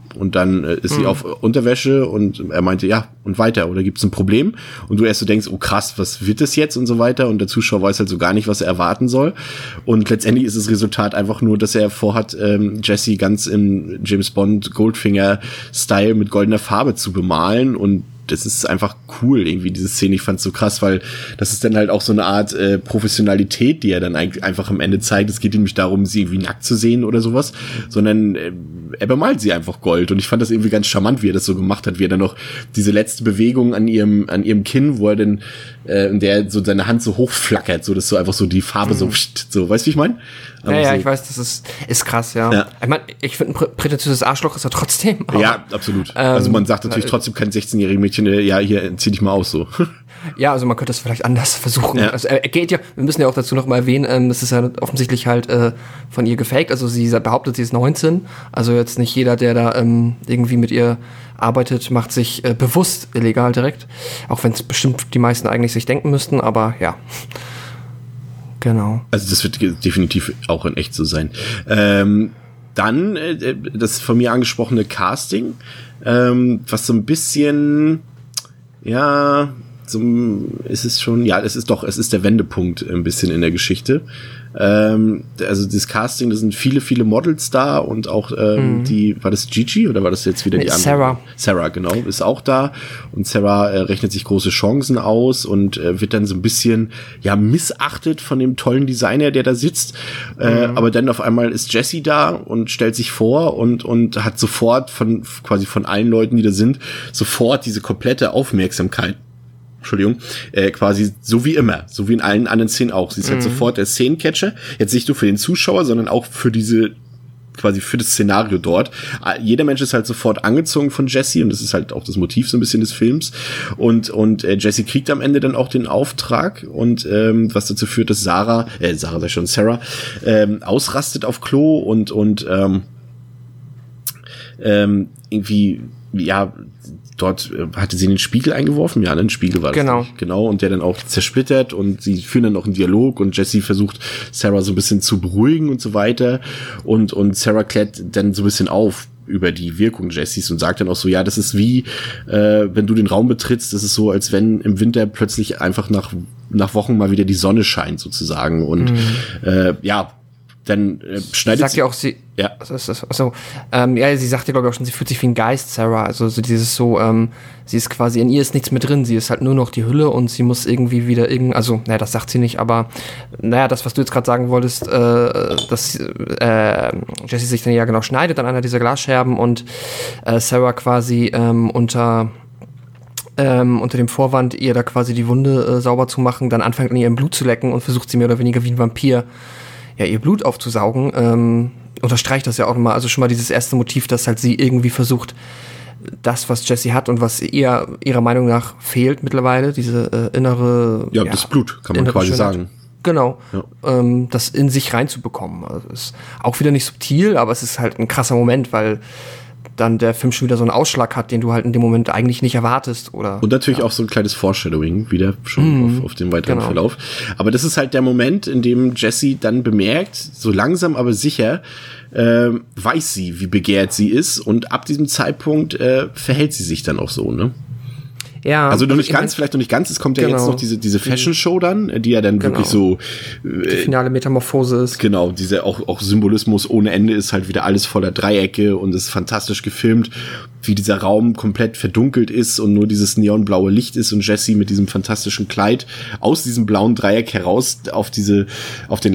Und dann ist sie auf Unterwäsche und er meinte, ja, und weiter, oder gibt's ein Problem? Und du erst so denkst, oh krass, was wird das jetzt und so weiter? Und der Zuschauer weiß halt so gar nicht, was er erwarten soll. Und letztendlich ist das Resultat einfach nur, dass er vorhat, Jessie ganz im James Bond Goldfinger-Style mit goldener Farbe zu bemalen. Und das ist einfach cool, irgendwie, diese Szene. Ich fand's so krass, weil das ist dann halt auch so eine Art Professionalität, die er dann einfach am Ende zeigt. Es geht ihm nicht darum, sie irgendwie nackt zu sehen oder sowas, sondern er bemalt sie einfach Gold. Und ich fand das irgendwie ganz charmant, wie er das so gemacht hat, wie er dann noch diese letzte Bewegung an ihrem Kinn, wo er dann in der so seine Hand so hochflackert, so dass so einfach so die Farbe so, weißt du, wie ich meine? Ja, ich weiß, das ist krass, ja. Ich meine, ich finde, ein prätentiöses Arschloch ist er trotzdem. Aber, ja, absolut. Also man sagt natürlich trotzdem kein 16-jähriges Mädchen, ja, hier, zieh dich mal aus, so. Ja, also man könnte das vielleicht anders versuchen. Ja. Also er geht ja, wir müssen ja auch dazu noch mal erwähnen, das ist ja offensichtlich halt von ihr gefaked. Also sie behauptet, sie ist 19. Also jetzt nicht jeder, der da irgendwie mit ihr arbeitet, macht sich bewusst illegal direkt. Auch wenn es bestimmt die meisten eigentlich sich denken müssten, aber ja. Genau. Also das wird definitiv auch in echt so sein. Dann das von mir angesprochene Casting, was so ein bisschen, ja, es ist der Wendepunkt ein bisschen in der Geschichte. Also das Casting, da sind viele, viele Models da und auch war das Gigi oder war das jetzt wieder die andere? Sarah, genau, ist auch da und Sarah rechnet sich große Chancen aus und wird dann so ein bisschen, ja, missachtet von dem tollen Designer, der da sitzt, aber dann auf einmal ist Jessie da und stellt sich vor und hat sofort von allen Leuten, die da sind, sofort diese komplette Aufmerksamkeit. Entschuldigung, quasi so wie immer, so wie in allen anderen Szenen auch. Sie ist halt sofort der Szenencatcher, jetzt nicht nur für den Zuschauer, sondern auch für für das Szenario dort. Jeder Mensch ist halt sofort angezogen von Jessie und das ist halt auch das Motiv so ein bisschen des Films und Jessie kriegt am Ende dann auch den Auftrag und was dazu führt, dass Sarah ausrastet auf Klo und irgendwie, ja, dort hatte sie den Spiegel eingeworfen, ja, ein Spiegel war das. Genau, und der dann auch zersplittert und sie führen dann auch einen Dialog und Jessie versucht, Sarah so ein bisschen zu beruhigen und so weiter und Sarah klärt dann so ein bisschen auf über die Wirkung Jessies und sagt dann auch so, ja, das ist wie, wenn du den Raum betrittst, das ist so, als wenn im Winter plötzlich einfach nach Wochen mal wieder die Sonne scheint sozusagen und ja, dann schneidet sagt ja auch sie. Ja. Ja, sie sagt ja, glaube ich, auch schon, sie fühlt sich wie ein Geist, Sarah. Also so dieses so, sie ist quasi, in ihr ist nichts mehr drin, sie ist halt nur noch die Hülle und sie muss irgendwie wieder also, naja, das sagt sie nicht, aber naja, das, was du jetzt gerade sagen wolltest, dass Jessie sich dann ja genau schneidet an einer dieser Glasscherben und Sarah quasi unter dem Vorwand, ihr da quasi die Wunde sauber zu machen, dann anfängt an ihrem Blut zu lecken und versucht sie mehr oder weniger wie ein Vampir ja, ihr Blut aufzusaugen, unterstreicht das ja auch nochmal, also schon mal dieses erste Motiv, dass halt sie irgendwie versucht, das, was Jessie hat und was ihr ihrer Meinung nach fehlt mittlerweile, diese innere... Ja, das Blut, kann man quasi Schönheit. Sagen. Genau, ja. Das in sich reinzubekommen. Also ist auch wieder nicht subtil, aber es ist halt ein krasser Moment, weil dann der Film schon wieder so einen Ausschlag hat, den du halt in dem Moment eigentlich nicht erwartest. Und natürlich auch so ein kleines Foreshadowing wieder schon auf den weiteren Verlauf. Aber das ist halt der Moment, in dem Jessie dann bemerkt, so langsam aber sicher, weiß sie, wie begehrt sie ist und ab diesem Zeitpunkt verhält sie sich dann auch so, ne? Ja. Also vielleicht noch nicht ganz, es kommt ja jetzt noch diese Fashion-Show dann, die ja dann wirklich so die finale Metamorphose ist. Genau, diese auch Symbolismus ohne Ende ist halt wieder alles voller Dreiecke und ist fantastisch gefilmt, wie dieser Raum komplett verdunkelt ist und nur dieses neonblaue Licht ist und Jessie mit diesem fantastischen Kleid aus diesem blauen Dreieck heraus auf den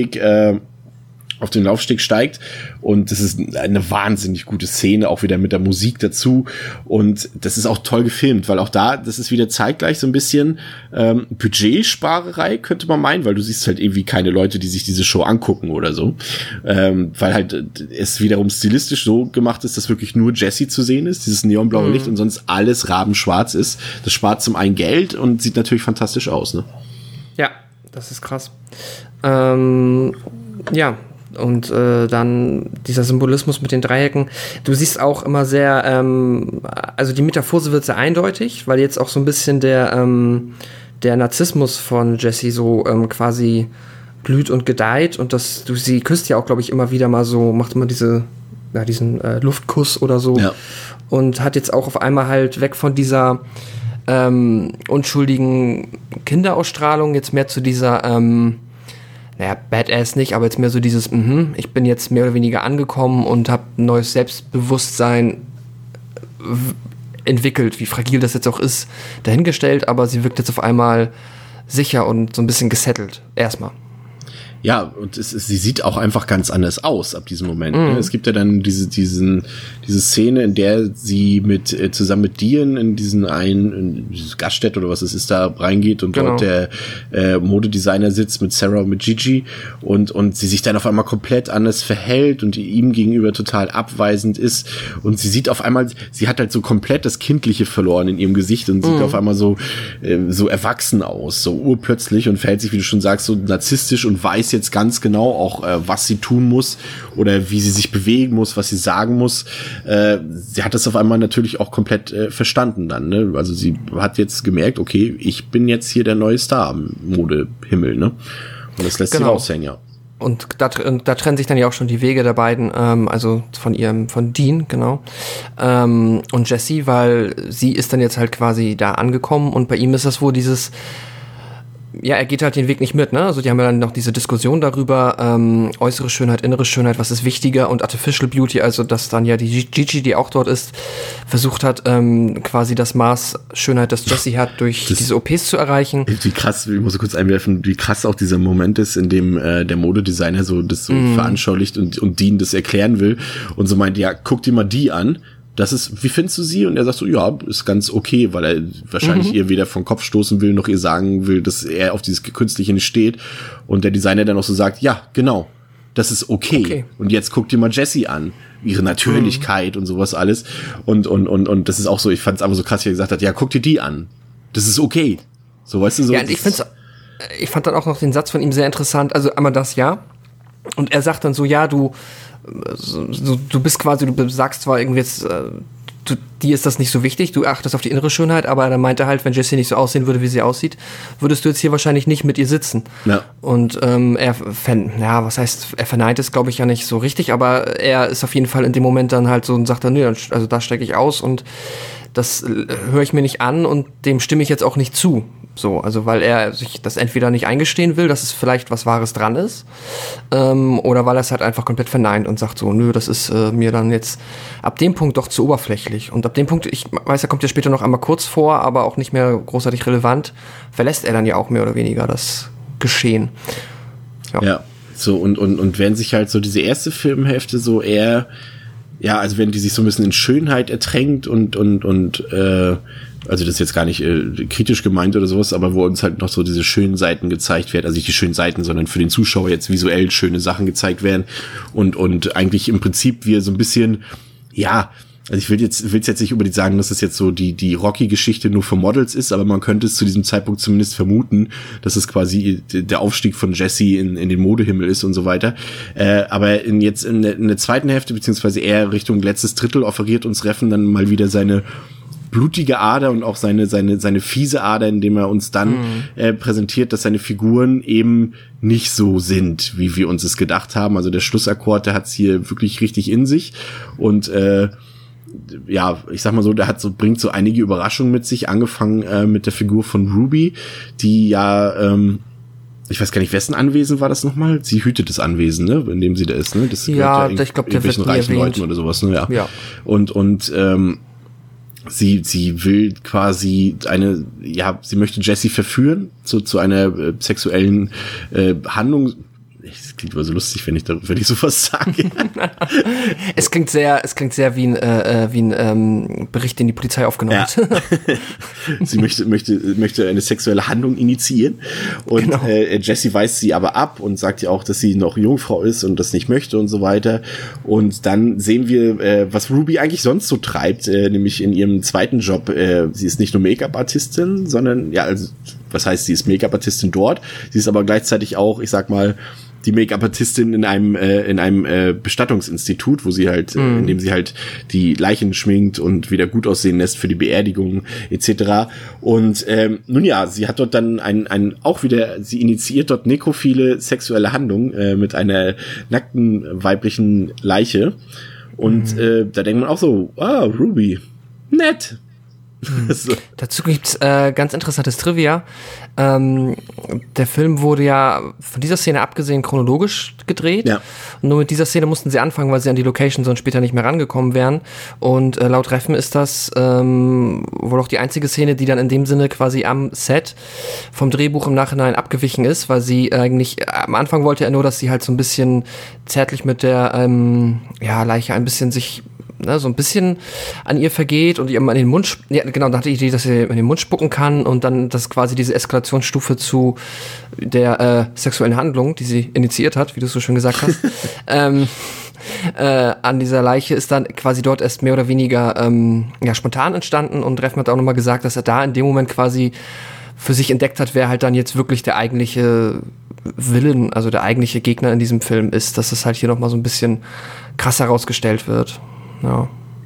Laufsteg steigt und das ist eine wahnsinnig gute Szene, auch wieder mit der Musik dazu und das ist auch toll gefilmt, weil auch das ist wieder zeitgleich so ein bisschen Budgetsparerei, könnte man meinen, weil du siehst halt irgendwie keine Leute, die sich diese Show angucken oder so, weil halt es wiederum stilistisch so gemacht ist, dass wirklich nur Jessie zu sehen ist, dieses neonblaue Licht und sonst alles rabenschwarz ist. Das spart zum einen Geld und sieht natürlich fantastisch aus, ne? Ja, das ist krass. Ja, und dann dieser Symbolismus mit den Dreiecken. Du siehst auch immer sehr, also die Metaphose wird sehr eindeutig, weil jetzt auch so ein bisschen der Narzissmus von Jessie so quasi blüht und gedeiht und sie küsst ja auch, glaube ich, immer wieder mal so, macht immer diese Luftkuss oder so. Ja. Und hat jetzt auch auf einmal halt weg von dieser unschuldigen Kinderausstrahlung jetzt mehr zu dieser, Badass nicht, aber jetzt mehr so dieses, ich bin jetzt mehr oder weniger angekommen und habe ein neues Selbstbewusstsein entwickelt, wie fragil das jetzt auch ist, dahingestellt, aber sie wirkt jetzt auf einmal sicher und so ein bisschen gesettelt, erstmal. Ja, und sie sieht auch einfach ganz anders aus ab diesem Moment. Ne? Es gibt ja dann diese Szene, in der sie zusammen mit Dean in dieses Gaststätte oder was es ist, da reingeht und dort der Modedesigner sitzt mit Sarah und mit Gigi und sie sich dann auf einmal komplett anders verhält und ihm gegenüber total abweisend ist und sie sieht auf einmal, sie hat halt so komplett das Kindliche verloren in ihrem Gesicht und sieht auf einmal so erwachsen aus, so urplötzlich und verhält sich, wie du schon sagst, so narzisstisch und weiß jetzt ganz genau auch, was sie tun muss oder wie sie sich bewegen muss, was sie sagen muss. Sie hat das auf einmal natürlich auch komplett verstanden dann. Ne? Also sie hat jetzt gemerkt, okay, ich bin jetzt hier der neue Star am Modehimmel. Ne? Und das lässt sie raushängen, ja. Und da trennen sich dann ja auch schon die Wege der beiden, also von Dean, genau, und Jessie, weil sie ist dann jetzt halt quasi da angekommen und bei ihm ist das wohl dieses, ja, er geht halt den Weg nicht mit, ne? Also die haben ja dann noch diese Diskussion darüber, äußere Schönheit, innere Schönheit, was ist wichtiger und Artificial Beauty, also dass dann ja die Gigi, die auch dort ist, versucht hat, quasi das Maß Schönheit, das Jessie hat, durch diese OPs zu erreichen. Wie krass, ich muss kurz einwerfen, wie krass auch dieser Moment ist, in dem der Modedesigner so das so veranschaulicht und Dean das erklären will und so meint, ja, guck dir mal die an. Das ist, wie findest du sie? Und er sagt so, ja, ist ganz okay, weil er wahrscheinlich ihr weder vom Kopf stoßen will, noch ihr sagen will, dass er auf dieses Künstliche nicht steht. Und der Designer dann auch so sagt, ja, genau, das ist okay. Und jetzt guck dir mal Jessie an. Ihre Natürlichkeit und sowas alles. Und das ist auch so, ich fand es einfach so krass, wie er gesagt hat, ja, guck dir die an. Das ist okay. So, weißt du, so. Ja, und ich fand dann auch noch den Satz von ihm sehr interessant. Also einmal das, ja. Und er sagt dann so, ja, du bist quasi, du sagst zwar irgendwie jetzt, dir ist das nicht so wichtig, du achtest auf die innere Schönheit, aber dann meint er halt, wenn Jessie nicht so aussehen würde, wie sie aussieht, würdest du jetzt hier wahrscheinlich nicht mit ihr sitzen. Ja. Und er verneint es, glaube ich, ja nicht so richtig, aber er ist auf jeden Fall in dem Moment dann halt so und sagt dann, nö, also da steige ich aus und das höre ich mir nicht an und dem stimme ich jetzt auch nicht zu. So, also weil er sich das entweder nicht eingestehen will, dass es vielleicht was Wahres dran ist, oder weil er es halt einfach komplett verneint und sagt so, nö, das ist mir dann jetzt ab dem Punkt doch zu oberflächlich. Und ab dem Punkt, ich weiß, er kommt ja später noch einmal kurz vor, aber auch nicht mehr großartig relevant, verlässt er dann ja auch mehr oder weniger das Geschehen. Ja, so und während sich halt so diese erste Filmhälfte so eher, ja, also wenn die sich so ein bisschen in Schönheit ertränkt und also das ist jetzt gar nicht kritisch gemeint oder sowas, aber wo uns halt noch so diese schönen Seiten gezeigt werden, also nicht die schönen Seiten, sondern für den Zuschauer jetzt visuell schöne Sachen gezeigt werden und eigentlich im Prinzip wir so ein bisschen, ja, also ich will jetzt nicht unbedingt sagen, dass es jetzt so die Rocky-Geschichte nur für Models ist, aber man könnte es zu diesem Zeitpunkt zumindest vermuten, dass es quasi der Aufstieg von Jessie in den Modehimmel ist und so weiter. Aber in der zweiten Hälfte, beziehungsweise eher Richtung letztes Drittel, offeriert uns Reffen dann mal wieder seine blutige Ader und auch seine fiese Ader, indem er uns dann präsentiert, dass seine Figuren eben nicht so sind, wie wir uns es gedacht haben. Also der Schlussakkord, der hat's hier wirklich richtig in sich und ja, ich sag mal so, bringt so einige Überraschungen mit sich, angefangen mit der Figur von Ruby, die ja, ich weiß gar nicht, wessen Anwesen war das nochmal? Sie hütet das Anwesen, ne, in dem sie da ist, ne? Das ja, ich glaube, der wird nie reichen erwähnt. Leuten oder sowas, ne, ja. Und sie will quasi sie möchte Jessie verführen zu einer sexuellen Handlung. Es klingt immer so lustig, wenn ich sowas sage. Es klingt sehr wie ein Bericht, den die Polizei aufgenommen hat. Sie möchte eine sexuelle Handlung initiieren und genau. Jessie weist sie aber ab und sagt ja auch, dass sie noch Jungfrau ist und das nicht möchte und so weiter. Und dann sehen wir, was Ruby eigentlich sonst so treibt, nämlich in ihrem zweiten Job. Sie ist nicht nur Make-up-Artistin, sondern was heißt, sie ist Make-up-Artistin dort. Sie ist aber gleichzeitig auch, ich sag mal, die Make-up-Artistin in einem Bestattungsinstitut, wo sie halt, in dem sie halt die Leichen schminkt und wieder gut aussehen lässt für die Beerdigung etc. Und nun ja, sie hat dort dann sie initiiert dort nekrophile sexuelle Handlungen mit einer nackten weiblichen Leiche. Und da denkt man auch so, Ruby, nett. So. Dazu gibt's ganz interessantes Trivia. Der Film wurde ja von dieser Szene abgesehen chronologisch gedreht. Ja. Und nur mit dieser Szene mussten sie anfangen, weil sie an die Location sonst später nicht mehr rangekommen wären. Und laut Reffen ist das wohl auch die einzige Szene, die dann in dem Sinne quasi am Set vom Drehbuch im Nachhinein abgewichen ist, weil sie eigentlich, am Anfang wollte er nur, dass sie halt so ein bisschen zärtlich mit der Leiche ein bisschen sich so ein bisschen an ihr vergeht und ihr an den Mund, da hatte ich die Idee, dass sie in den Mund spucken kann und dann das quasi diese Eskalationsstufe zu der sexuellen Handlung, die sie initiiert hat, wie du es so schön gesagt hast, an dieser Leiche ist dann quasi dort erst mehr oder weniger spontan entstanden und Reffen hat auch nochmal gesagt, dass er da in dem Moment quasi für sich entdeckt hat, wer halt dann jetzt wirklich der eigentliche Villain, also der eigentliche Gegner in diesem Film ist, dass es halt hier nochmal so ein bisschen krass herausgestellt wird. Ja.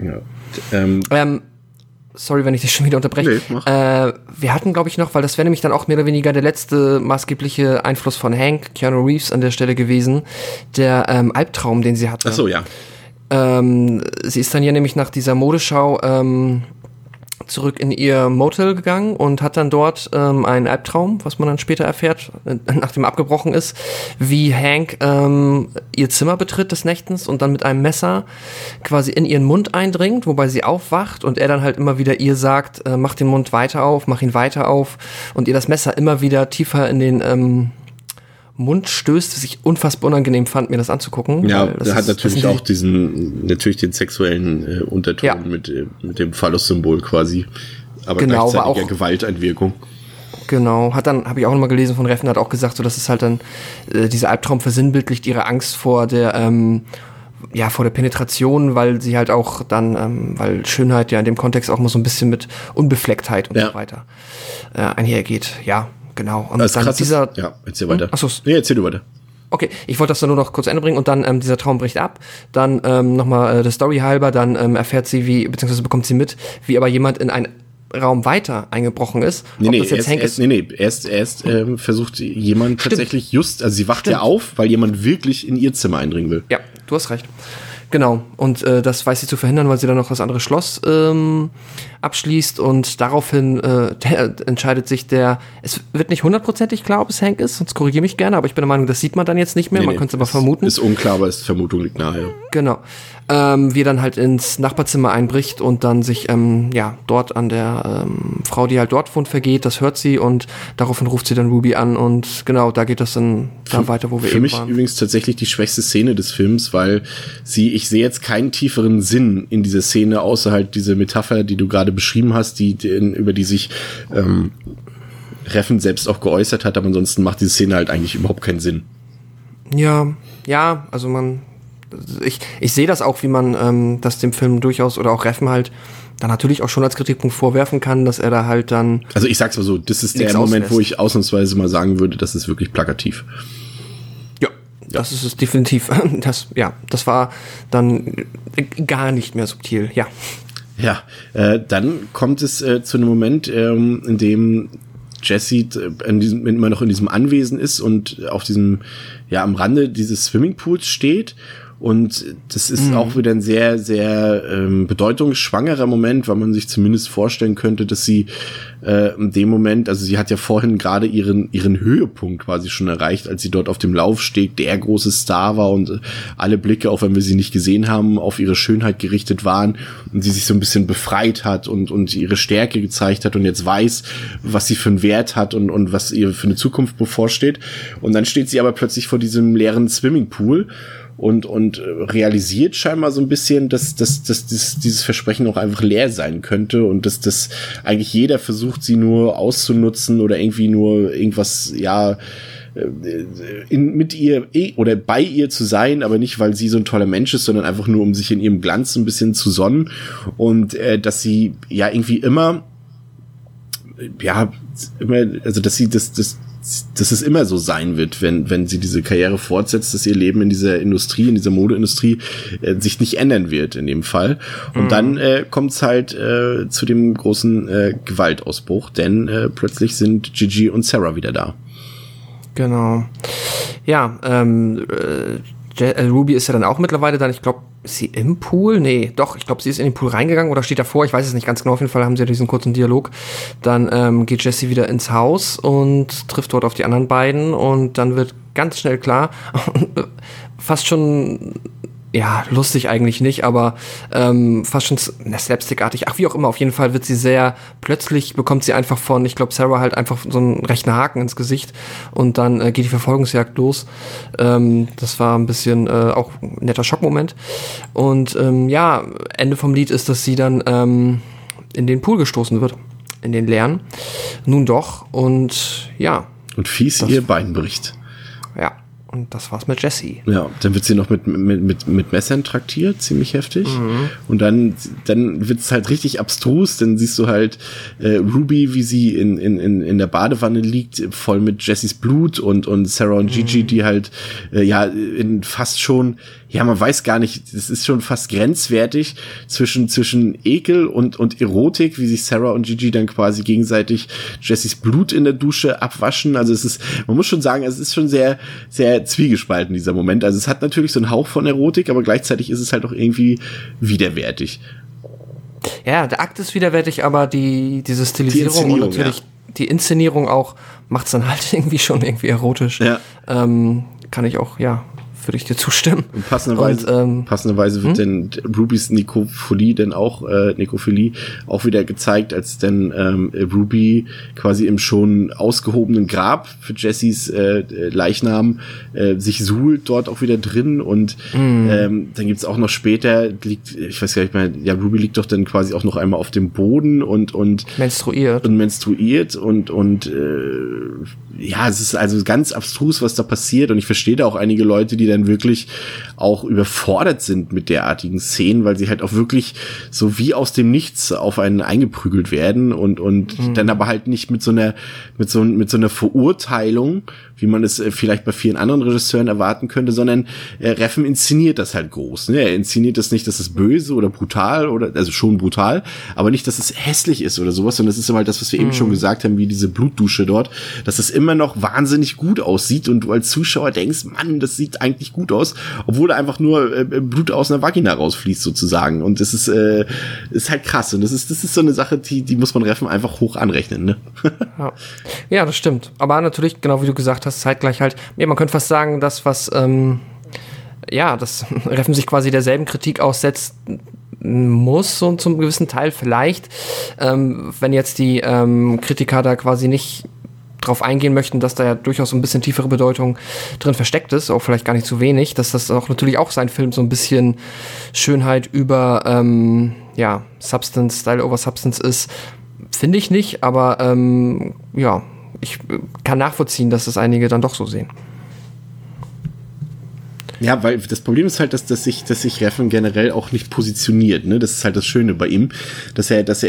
Sorry, wenn ich dich schon wieder unterbreche. Nee, wir hatten, glaube ich, noch, weil das wäre nämlich dann auch mehr oder weniger der letzte maßgebliche Einfluss von Hank, Keanu Reeves an der Stelle gewesen, der Albtraum, den sie hatte. Ach so, ja. Sie ist dann ja nämlich nach dieser Modeschau zurück in ihr Motel gegangen und hat dann dort einen Albtraum, was man dann später erfährt, nachdem abgebrochen ist, wie Hank ihr Zimmer betritt des Nächtens und dann mit einem Messer quasi in ihren Mund eindringt, wobei sie aufwacht und er dann halt immer wieder ihr sagt, mach den Mund weiter auf, mach ihn weiter auf und ihr das Messer immer wieder tiefer in den Mund stößt, was ich unfassbar unangenehm fand, mir das anzugucken. Ja, der hat natürlich auch den sexuellen Unterton mit dem Phallus-Symbol quasi, aber genau, gleichzeitig auch Gewalteinwirkung. Genau, habe ich auch nochmal gelesen von Reffen, hat auch gesagt, so dass es halt dann dieser Albtraum versinnbildlicht ihre Angst vor der vor der Penetration, weil sie halt auch dann, weil Schönheit ja in dem Kontext auch mal so ein bisschen mit Unbeflecktheit und so weiter einhergeht, ja. Genau. Und das dann erzähl weiter. Achso. Nee, erzähl du weiter. Okay, ich wollte das dann nur noch kurz zu Ende bringen und dann dieser Traum bricht ab. Dann nochmal der Story halber, dann erfährt sie, beziehungsweise bekommt sie mit, wie aber jemand in einen Raum weiter eingebrochen ist. Erst versucht jemand tatsächlich also sie wacht ja auf, weil jemand wirklich in ihr Zimmer eindringen will. Ja, du hast recht. Genau, und das weiß sie zu verhindern, weil sie dann noch das andere Schloss abschließt und daraufhin entscheidet sich es wird nicht hundertprozentig klar, ob es Hank ist, sonst korrigiere mich gerne, aber ich bin der Meinung, das sieht man dann jetzt nicht mehr, man könnte es aber vermuten. Ist unklar, aber Vermutung liegt nahe. Genau. Wie er dann halt ins Nachbarzimmer einbricht und dann sich dort an der Frau, die halt dort wohnt, vergeht, das hört sie und daraufhin ruft sie dann Ruby an und genau, da geht das dann weiter, wo wir eben waren. Für mich übrigens tatsächlich die schwächste Szene des Films, weil ich sehe jetzt keinen tieferen Sinn in dieser Szene, außer halt diese Metapher, die du gerade beschrieben hast, über die sich Reffen selbst auch geäußert hat, aber ansonsten macht diese Szene halt eigentlich überhaupt keinen Sinn. Ja, also ich sehe das auch, wie man das dem Film durchaus oder auch Reffen halt dann natürlich auch schon als Kritikpunkt vorwerfen kann, dass er da halt dann. Also ich sag's mal so, das ist der Moment, wo ich ausnahmsweise mal sagen würde, das ist wirklich plakativ. Ja, das ist es definitiv. Das war dann gar nicht mehr subtil, ja. Ja, dann kommt es zu einem Moment, in dem Jesse immer noch in diesem Anwesen ist und auf diesem, am Rande dieses Swimmingpools steht. Und das ist auch wieder ein sehr, sehr bedeutungsschwangerer Moment, weil man sich zumindest vorstellen könnte, dass sie in dem Moment, also sie hat ja vorhin gerade ihren Höhepunkt quasi schon erreicht, als sie dort auf dem Laufsteg der große Star war und alle Blicke, auch wenn wir sie nicht gesehen haben, auf ihre Schönheit gerichtet waren und sie sich so ein bisschen befreit hat und ihre Stärke gezeigt hat und jetzt weiß, was sie für einen Wert hat und was ihr für eine Zukunft bevorsteht. Und dann steht sie aber plötzlich vor diesem leeren Swimmingpool und realisiert scheinbar so ein bisschen, dass dieses Versprechen auch einfach leer sein könnte und dass eigentlich jeder versucht, sie nur auszunutzen oder irgendwie nur irgendwas, mit ihr oder bei ihr zu sein, aber nicht, weil sie so ein toller Mensch ist, sondern einfach nur, um sich in ihrem Glanz ein bisschen zu sonnen und dass sie irgendwie immer, also dass sie dass es immer so sein wird, wenn sie diese Karriere fortsetzt, dass ihr Leben in dieser Industrie, in dieser Modeindustrie sich nicht ändern wird in dem Fall. Und dann kommt es halt zu dem großen Gewaltausbruch, denn plötzlich sind Gigi und Sarah wieder da. Genau. Ja, Ruby ist ja dann auch mittlerweile dann, ich glaube, Ist sie im Pool? Nee, doch, ich glaube, sie ist in den Pool reingegangen oder steht davor, ich weiß es nicht ganz genau, auf jeden Fall haben sie ja diesen kurzen Dialog. Dann geht Jessie wieder ins Haus und trifft dort auf die anderen beiden und dann wird ganz schnell klar, fast schon, ja, lustig eigentlich nicht, aber fast schon slapstickartig, wie auch immer, auf jeden Fall wird sie plötzlich bekommt sie einfach von, ich glaube, Sarah halt einfach so einen rechten Haken ins Gesicht und dann geht die Verfolgungsjagd los. Das war ein bisschen auch ein netter Schockmoment. Und Ende vom Lied ist, dass sie dann in den Pool gestoßen wird, in den leeren. Nun doch, und ja. Und fies ihr Bein bricht. Ja. Und das war's mit Jessie. Ja, dann wird sie noch mit Messern traktiert, ziemlich heftig. Mhm. Und dann wird's halt richtig abstrus, dann siehst du halt Ruby, wie sie in der Badewanne liegt, voll mit Jessies Blut und Sarah und Gigi, die halt in fast schon, man weiß gar nicht, es ist schon fast grenzwertig zwischen Ekel und Erotik, wie sich Sarah und Gigi dann quasi gegenseitig Jessies Blut in der Dusche abwaschen. Also man muss schon sagen, es ist schon sehr, sehr zwiegespalten, dieser Moment. Also es hat natürlich so einen Hauch von Erotik, aber gleichzeitig ist es halt auch irgendwie widerwärtig. Ja, der Akt ist widerwärtig, aber diese Stilisierung und natürlich die Inszenierung auch macht's dann halt irgendwie schon irgendwie erotisch. Ja. Kann ich auch, würde ich dir zustimmen. Und passenderweise wird dann Rubys Nekrophilie auch wieder gezeigt, als dann Ruby quasi im schon ausgehobenen Grab für Jessies Leichnam sich suhlt dort auch wieder drin und dann gibt's auch noch später ich weiß gar nicht mehr, Ruby liegt doch dann quasi auch noch einmal auf dem Boden und menstruiert und es ist also ganz abstrus, was da passiert und ich verstehe da auch einige Leute, die dann wirklich auch überfordert sind mit derartigen Szenen, weil sie halt auch wirklich so wie aus dem Nichts auf einen eingeprügelt werden und dann aber halt nicht mit so einer Verurteilung, wie man es vielleicht bei vielen anderen Regisseuren erwarten könnte, sondern Refn inszeniert das halt groß. Ne? Er inszeniert das nicht, dass es böse oder brutal also schon brutal, aber nicht, dass es hässlich ist oder sowas, sondern das ist immer halt das, was wir eben schon gesagt haben, wie diese Blutdusche dort, dass es immer noch wahnsinnig gut aussieht und du als Zuschauer denkst, Mann, das sieht eigentlich gut aus, obwohl da einfach nur Blut aus einer Vagina rausfließt sozusagen und das ist halt krass und das ist so eine Sache, die muss man Refn einfach hoch anrechnen. Ne? Ja, das stimmt. Aber natürlich, genau wie du gesagt hast, zeitgleich halt, man könnte fast sagen, das, was dass Refn sich quasi derselben Kritik aussetzt muss, so zum gewissen Teil vielleicht, wenn jetzt die Kritiker da quasi nicht drauf eingehen möchten, dass da ja durchaus so ein bisschen tiefere Bedeutung drin versteckt ist, auch vielleicht gar nicht zu wenig, dass das auch natürlich auch sein Film so ein bisschen Schönheit über Substance, Style over Substance ist, finde ich nicht, aber ich kann nachvollziehen, dass das einige dann doch so sehen. Ja, weil das Problem ist halt, dass sich Refn generell auch nicht positioniert, ne? Das ist halt das Schöne bei ihm, dass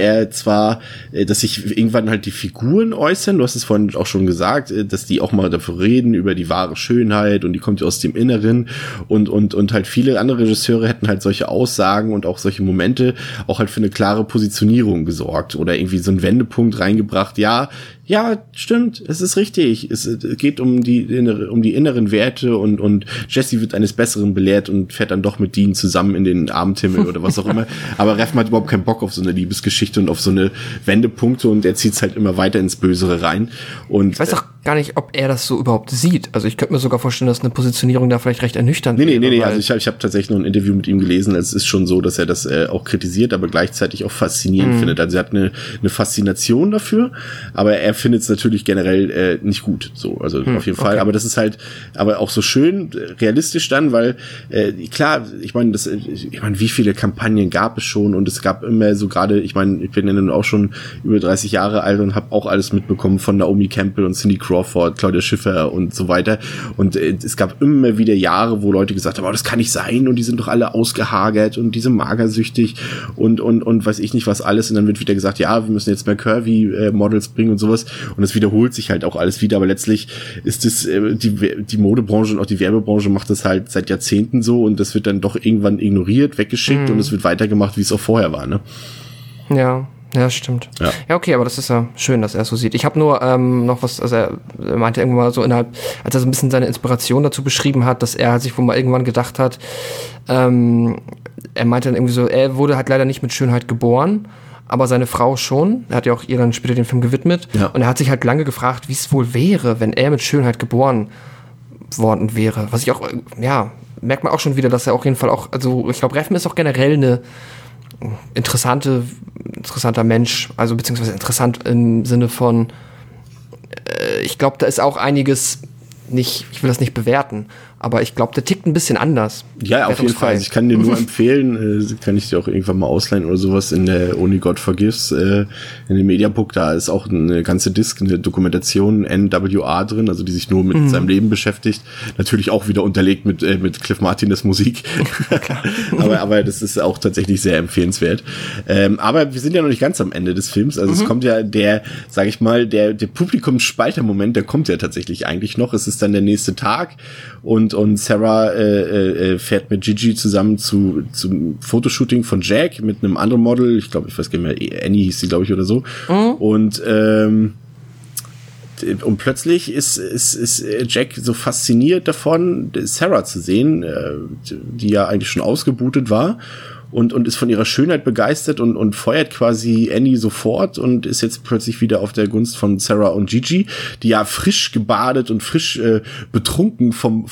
sich irgendwann halt die Figuren äußern, du hast es vorhin auch schon gesagt, dass die auch mal dafür reden, über die wahre Schönheit und die kommt ja aus dem Inneren und halt viele andere Regisseure hätten halt solche Aussagen und auch solche Momente auch halt für eine klare Positionierung gesorgt oder irgendwie so einen Wendepunkt reingebracht, ja, stimmt, es ist richtig. Es geht um die inneren Werte und Jessie wird eines Besseren belehrt und fährt dann doch mit Dean zusammen in den Abendhimmel oder was auch immer. Aber Refn hat überhaupt keinen Bock auf so eine Liebesgeschichte und auf so eine Wendepunkte und er zieht's halt immer weiter ins Bösere rein. Und ich weiß auch gar nicht, ob er das so überhaupt sieht. Also ich könnte mir sogar vorstellen, dass eine Positionierung da vielleicht recht ernüchternd ist. Nee. Also ich habe tatsächlich noch ein Interview mit ihm gelesen. Es ist schon so, dass er das auch kritisiert, aber gleichzeitig auch faszinierend findet. Also er hat eine Faszination dafür, aber er findet es natürlich generell nicht gut. So, also auf jeden Fall. Okay. Aber das ist halt, aber auch so schön realistisch dann, weil klar, ich meine, wie viele Kampagnen gab es schon und es gab immer so gerade, ich meine, ich bin ja nun auch schon über 30 Jahre alt und habe auch alles mitbekommen von Naomi Campbell und Cindy Crawford, Claudia Schiffer und so weiter. Und es gab immer wieder Jahre, wo Leute gesagt haben, das kann nicht sein und die sind doch alle ausgehagert und diese magersüchtig und weiß ich nicht was alles. Und dann wird wieder gesagt, ja, wir müssen jetzt mehr Curvy-Models bringen und sowas. Und es wiederholt sich halt auch alles wieder. Aber letztlich ist es die Modebranche und auch die Werbebranche macht das halt seit Jahrzehnten so und das wird dann doch irgendwann ignoriert, weggeschickt und es wird weitergemacht, wie es auch vorher war, ne? Ja, stimmt. Ja, okay, aber das ist ja schön, dass er es so sieht. Ich habe nur noch was, also er meinte irgendwann mal so als er so ein bisschen seine Inspiration dazu beschrieben hat, dass er sich wohl mal irgendwann gedacht hat, er meinte dann irgendwie so, er wurde halt leider nicht mit Schönheit geboren, aber seine Frau schon. Er hat ja auch ihr dann später den Film gewidmet. Ja. Und er hat sich halt lange gefragt, wie es wohl wäre, wenn er mit Schönheit geboren worden wäre. Was ich auch, ja, merkt man auch schon wieder, dass er auf jeden Fall auch, also ich glaube, Refn ist auch generell eine interessanter Mensch, also beziehungsweise interessant im Sinne von, ich glaube, da ist auch einiges nicht, ich will das nicht bewerten, aber ich glaube, der tickt ein bisschen anders. Ja, auf jeden Fall. Also ich kann dir nur empfehlen, kann ich dir auch irgendwann mal ausleihen oder sowas in der Only God Forgives, in dem Mediabook, da ist auch eine ganze Disc, eine Dokumentation NWA drin, also die sich nur mit seinem Leben beschäftigt. Natürlich auch wieder unterlegt mit Cliff Martinez Musik. aber das ist auch tatsächlich sehr empfehlenswert. Aber wir sind ja noch nicht ganz am Ende des Films, also es kommt ja der Publikumsspalter-Moment, der kommt ja tatsächlich eigentlich noch. Es ist dann der nächste Tag und Sarah fährt mit Gigi zusammen zum Fotoshooting von Jack mit einem anderen Model. Ich glaube, ich weiß gar nicht mehr, Annie hieß sie, glaube ich, oder so. Und plötzlich ist Jack so fasziniert davon, Sarah zu sehen, die ja eigentlich schon ausgebootet war. Und ist von ihrer Schönheit begeistert und feuert quasi Annie sofort und ist jetzt plötzlich wieder auf der Gunst von Sarah und Gigi, die ja frisch gebadet und frisch betrunken von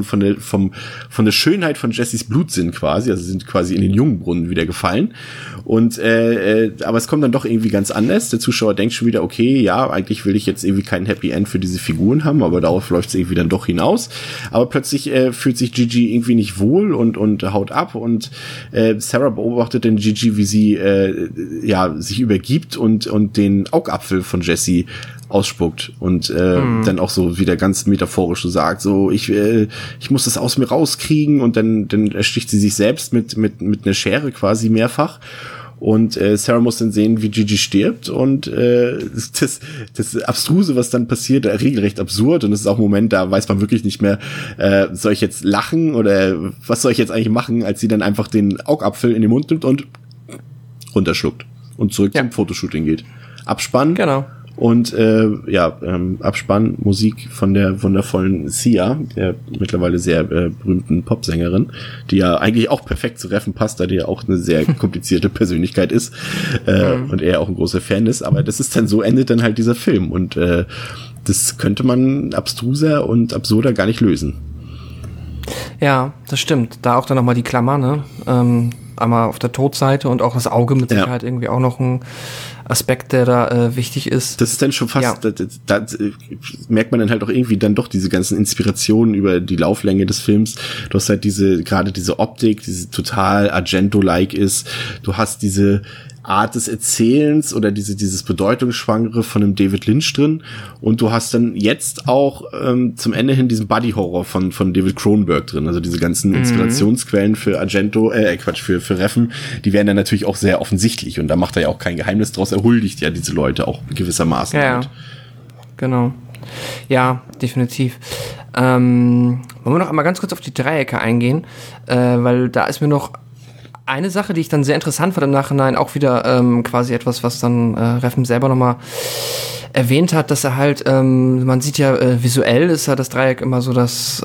der Schönheit von Jessys Blut sind quasi, also sind quasi in den Jungbrunnen wieder gefallen. Und aber es kommt dann doch irgendwie ganz anders. Der Zuschauer denkt schon wieder, okay, ja, eigentlich will ich jetzt irgendwie kein Happy End für diese Figuren haben, aber darauf läuft es irgendwie dann doch hinaus. Aber plötzlich fühlt sich Gigi irgendwie nicht wohl und haut ab und Sarah beobachtet dann Gigi, wie sie sich übergibt und den Augapfel von Jessie ausspuckt und dann auch so wieder ganz metaphorisch so sagt, so ich muss das aus mir rauskriegen und dann ersticht sie sich selbst mit einer Schere quasi mehrfach. Und Sarah muss dann sehen, wie Gigi stirbt und das Abstruse, was dann passiert, regelrecht absurd und es ist auch ein Moment, da weiß man wirklich nicht mehr, soll ich jetzt lachen oder was soll ich jetzt eigentlich machen, als sie dann einfach den Augapfel in den Mund nimmt und runterschluckt und zurück zum Fotoshooting geht. Abspann. Genau. Und Abspann, Musik von der wundervollen Sia, der mittlerweile sehr berühmten Popsängerin, die ja eigentlich auch perfekt zu Refn passt, da die ja auch eine sehr komplizierte Persönlichkeit ist und er auch ein großer Fan ist. Aber das ist dann so, endet dann halt dieser Film und das könnte man abstruser und absurder gar nicht lösen. Ja, das stimmt. Da auch dann nochmal die Klammer, ne? Einmal auf der Todseite und auch das Auge mit Sicherheit irgendwie auch noch ein Aspekt, der da wichtig ist. Das ist dann schon fast, da merkt man dann halt auch irgendwie dann doch diese ganzen Inspirationen über die Lauflänge des Films. Du hast halt gerade diese Optik, diese total Argento-like ist. Du hast diese Art des Erzählens oder dieses Bedeutungsschwangere von einem David Lynch drin und du hast dann jetzt auch zum Ende hin diesen Buddy-Horror von David Cronenberg drin, also diese ganzen Inspirationsquellen für Argento, für Refn, die werden dann natürlich auch sehr offensichtlich und da macht er ja auch kein Geheimnis draus, er huldigt ja diese Leute auch gewissermaßen. Ja, genau. Ja, definitiv. Wollen wir noch einmal ganz kurz auf die Dreiecke eingehen, weil da ist mir noch eine Sache, die ich dann sehr interessant fand im Nachhinein, auch wieder quasi etwas, was dann Refn selber nochmal erwähnt hat, dass er halt, man sieht ja visuell ist ja das Dreieck immer so das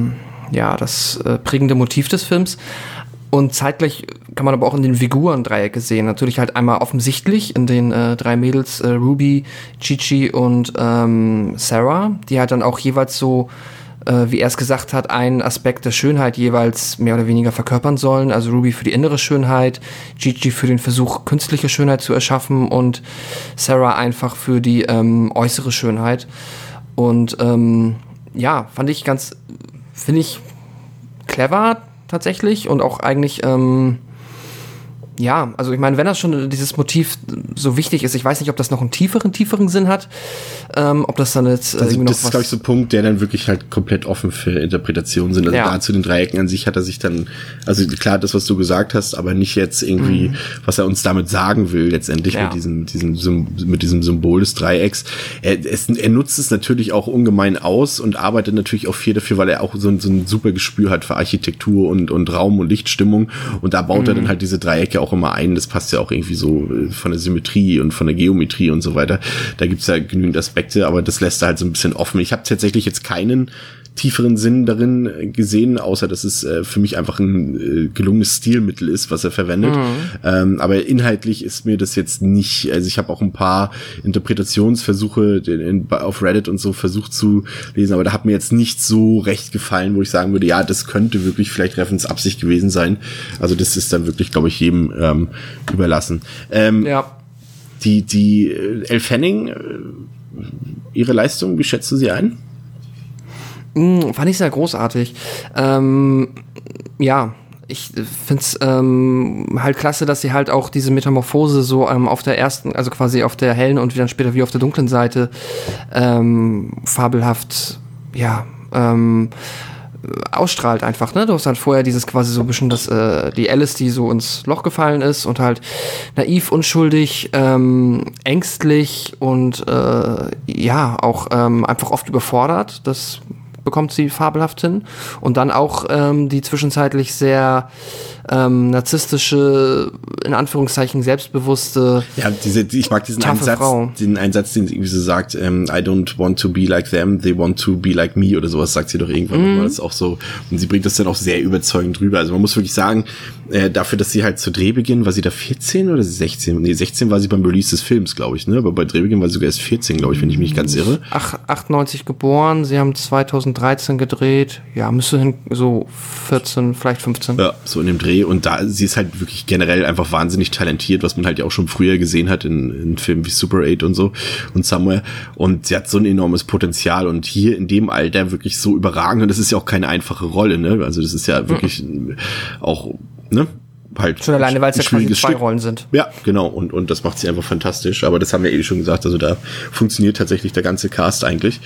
prägende Motiv des Films und zeitgleich kann man aber auch in den Figuren Dreiecke sehen. Natürlich halt einmal offensichtlich in den drei Mädels Ruby, Gigi und Sarah, die halt dann auch jeweils so wie er es gesagt hat, einen Aspekt der Schönheit jeweils mehr oder weniger verkörpern sollen. Also Ruby für die innere Schönheit, Gigi für den Versuch, künstliche Schönheit zu erschaffen und Sarah einfach für die äußere Schönheit. Und finde ich clever tatsächlich und auch eigentlich also ich meine, wenn das schon dieses Motiv so wichtig ist, ich weiß nicht, ob das noch einen tieferen Sinn hat, ob das dann jetzt irgendwie noch das ist, glaube ich, so ein Punkt, der dann wirklich halt komplett offen für Interpretationen sind. Also da zu den Dreiecken an sich hat er sich dann, also klar, das, was du gesagt hast, aber nicht jetzt irgendwie, was er uns damit sagen will, letztendlich mit diesem Symbol des Dreiecks. Er nutzt es natürlich auch ungemein aus und arbeitet natürlich auch viel dafür, weil er auch so ein super Gespür hat für Architektur und Raum und Lichtstimmung und da baut er dann halt diese Dreiecke auch immer ein, das passt ja auch irgendwie so von der Symmetrie und von der Geometrie und so weiter. Da gibt's ja genügend Aspekte, aber das lässt er halt so ein bisschen offen. Ich habe tatsächlich jetzt keinen tieferen Sinn darin gesehen, außer dass es für mich einfach ein gelungenes Stilmittel ist, was er verwendet. Aber inhaltlich ist mir das jetzt nicht, also ich habe auch ein paar Interpretationsversuche auf Reddit und so versucht zu lesen, aber da hat mir jetzt nicht so recht gefallen, wo ich sagen würde, ja, das könnte wirklich vielleicht Reffens Absicht gewesen sein. Also das ist dann wirklich, glaube ich, jedem überlassen. Die Elle Fanning, ihre Leistung, wie schätzt du sie ein? Fand ich sehr großartig. Ich find's halt klasse, dass sie halt auch diese Metamorphose so auf der ersten, also quasi auf der hellen und dann später wie auf der dunklen Seite fabelhaft, ausstrahlt einfach, ne? Du hast halt vorher dieses quasi so ein bisschen die Alice, die so ins Loch gefallen ist und halt naiv, unschuldig, ängstlich und auch einfach oft überfordert. Das bekommt sie fabelhaft hin. Und dann auch die zwischenzeitlich sehr narzisstische, in Anführungszeichen selbstbewusste, ich mag diesen Einsatz, den sie irgendwie so sagt, I don't want to be like them, they want to be like me oder sowas, sagt sie doch irgendwann. Das ist auch so, und sie bringt das dann auch sehr überzeugend rüber. Also man muss wirklich sagen, dafür, dass sie halt zu Drehbeginn, war sie da 14 oder 16? Nee, 16 war sie beim Release des Films, glaube ich, ne? Aber bei Drehbeginn war sie sogar erst 14, glaube ich, wenn ich mich nicht ganz irre. 98 geboren, sie haben 2013 gedreht, müsste so 14, vielleicht 15. Ja, so in dem Dreh. Und sie ist halt wirklich generell einfach wahnsinnig talentiert, was man halt ja auch schon früher gesehen hat in Filmen wie Super 8 und so und Somewhere. Und sie hat so ein enormes Potenzial und hier in dem Alter wirklich so überragend. Und das ist ja auch keine einfache Rolle, ne? Also das ist ja wirklich auch, ne? Halt schon alleine, weil es ja quasi 2 Rollen sind. Ja, genau. Und das macht sie einfach fantastisch. Aber das haben wir schon gesagt. Also da funktioniert tatsächlich der ganze Cast eigentlich.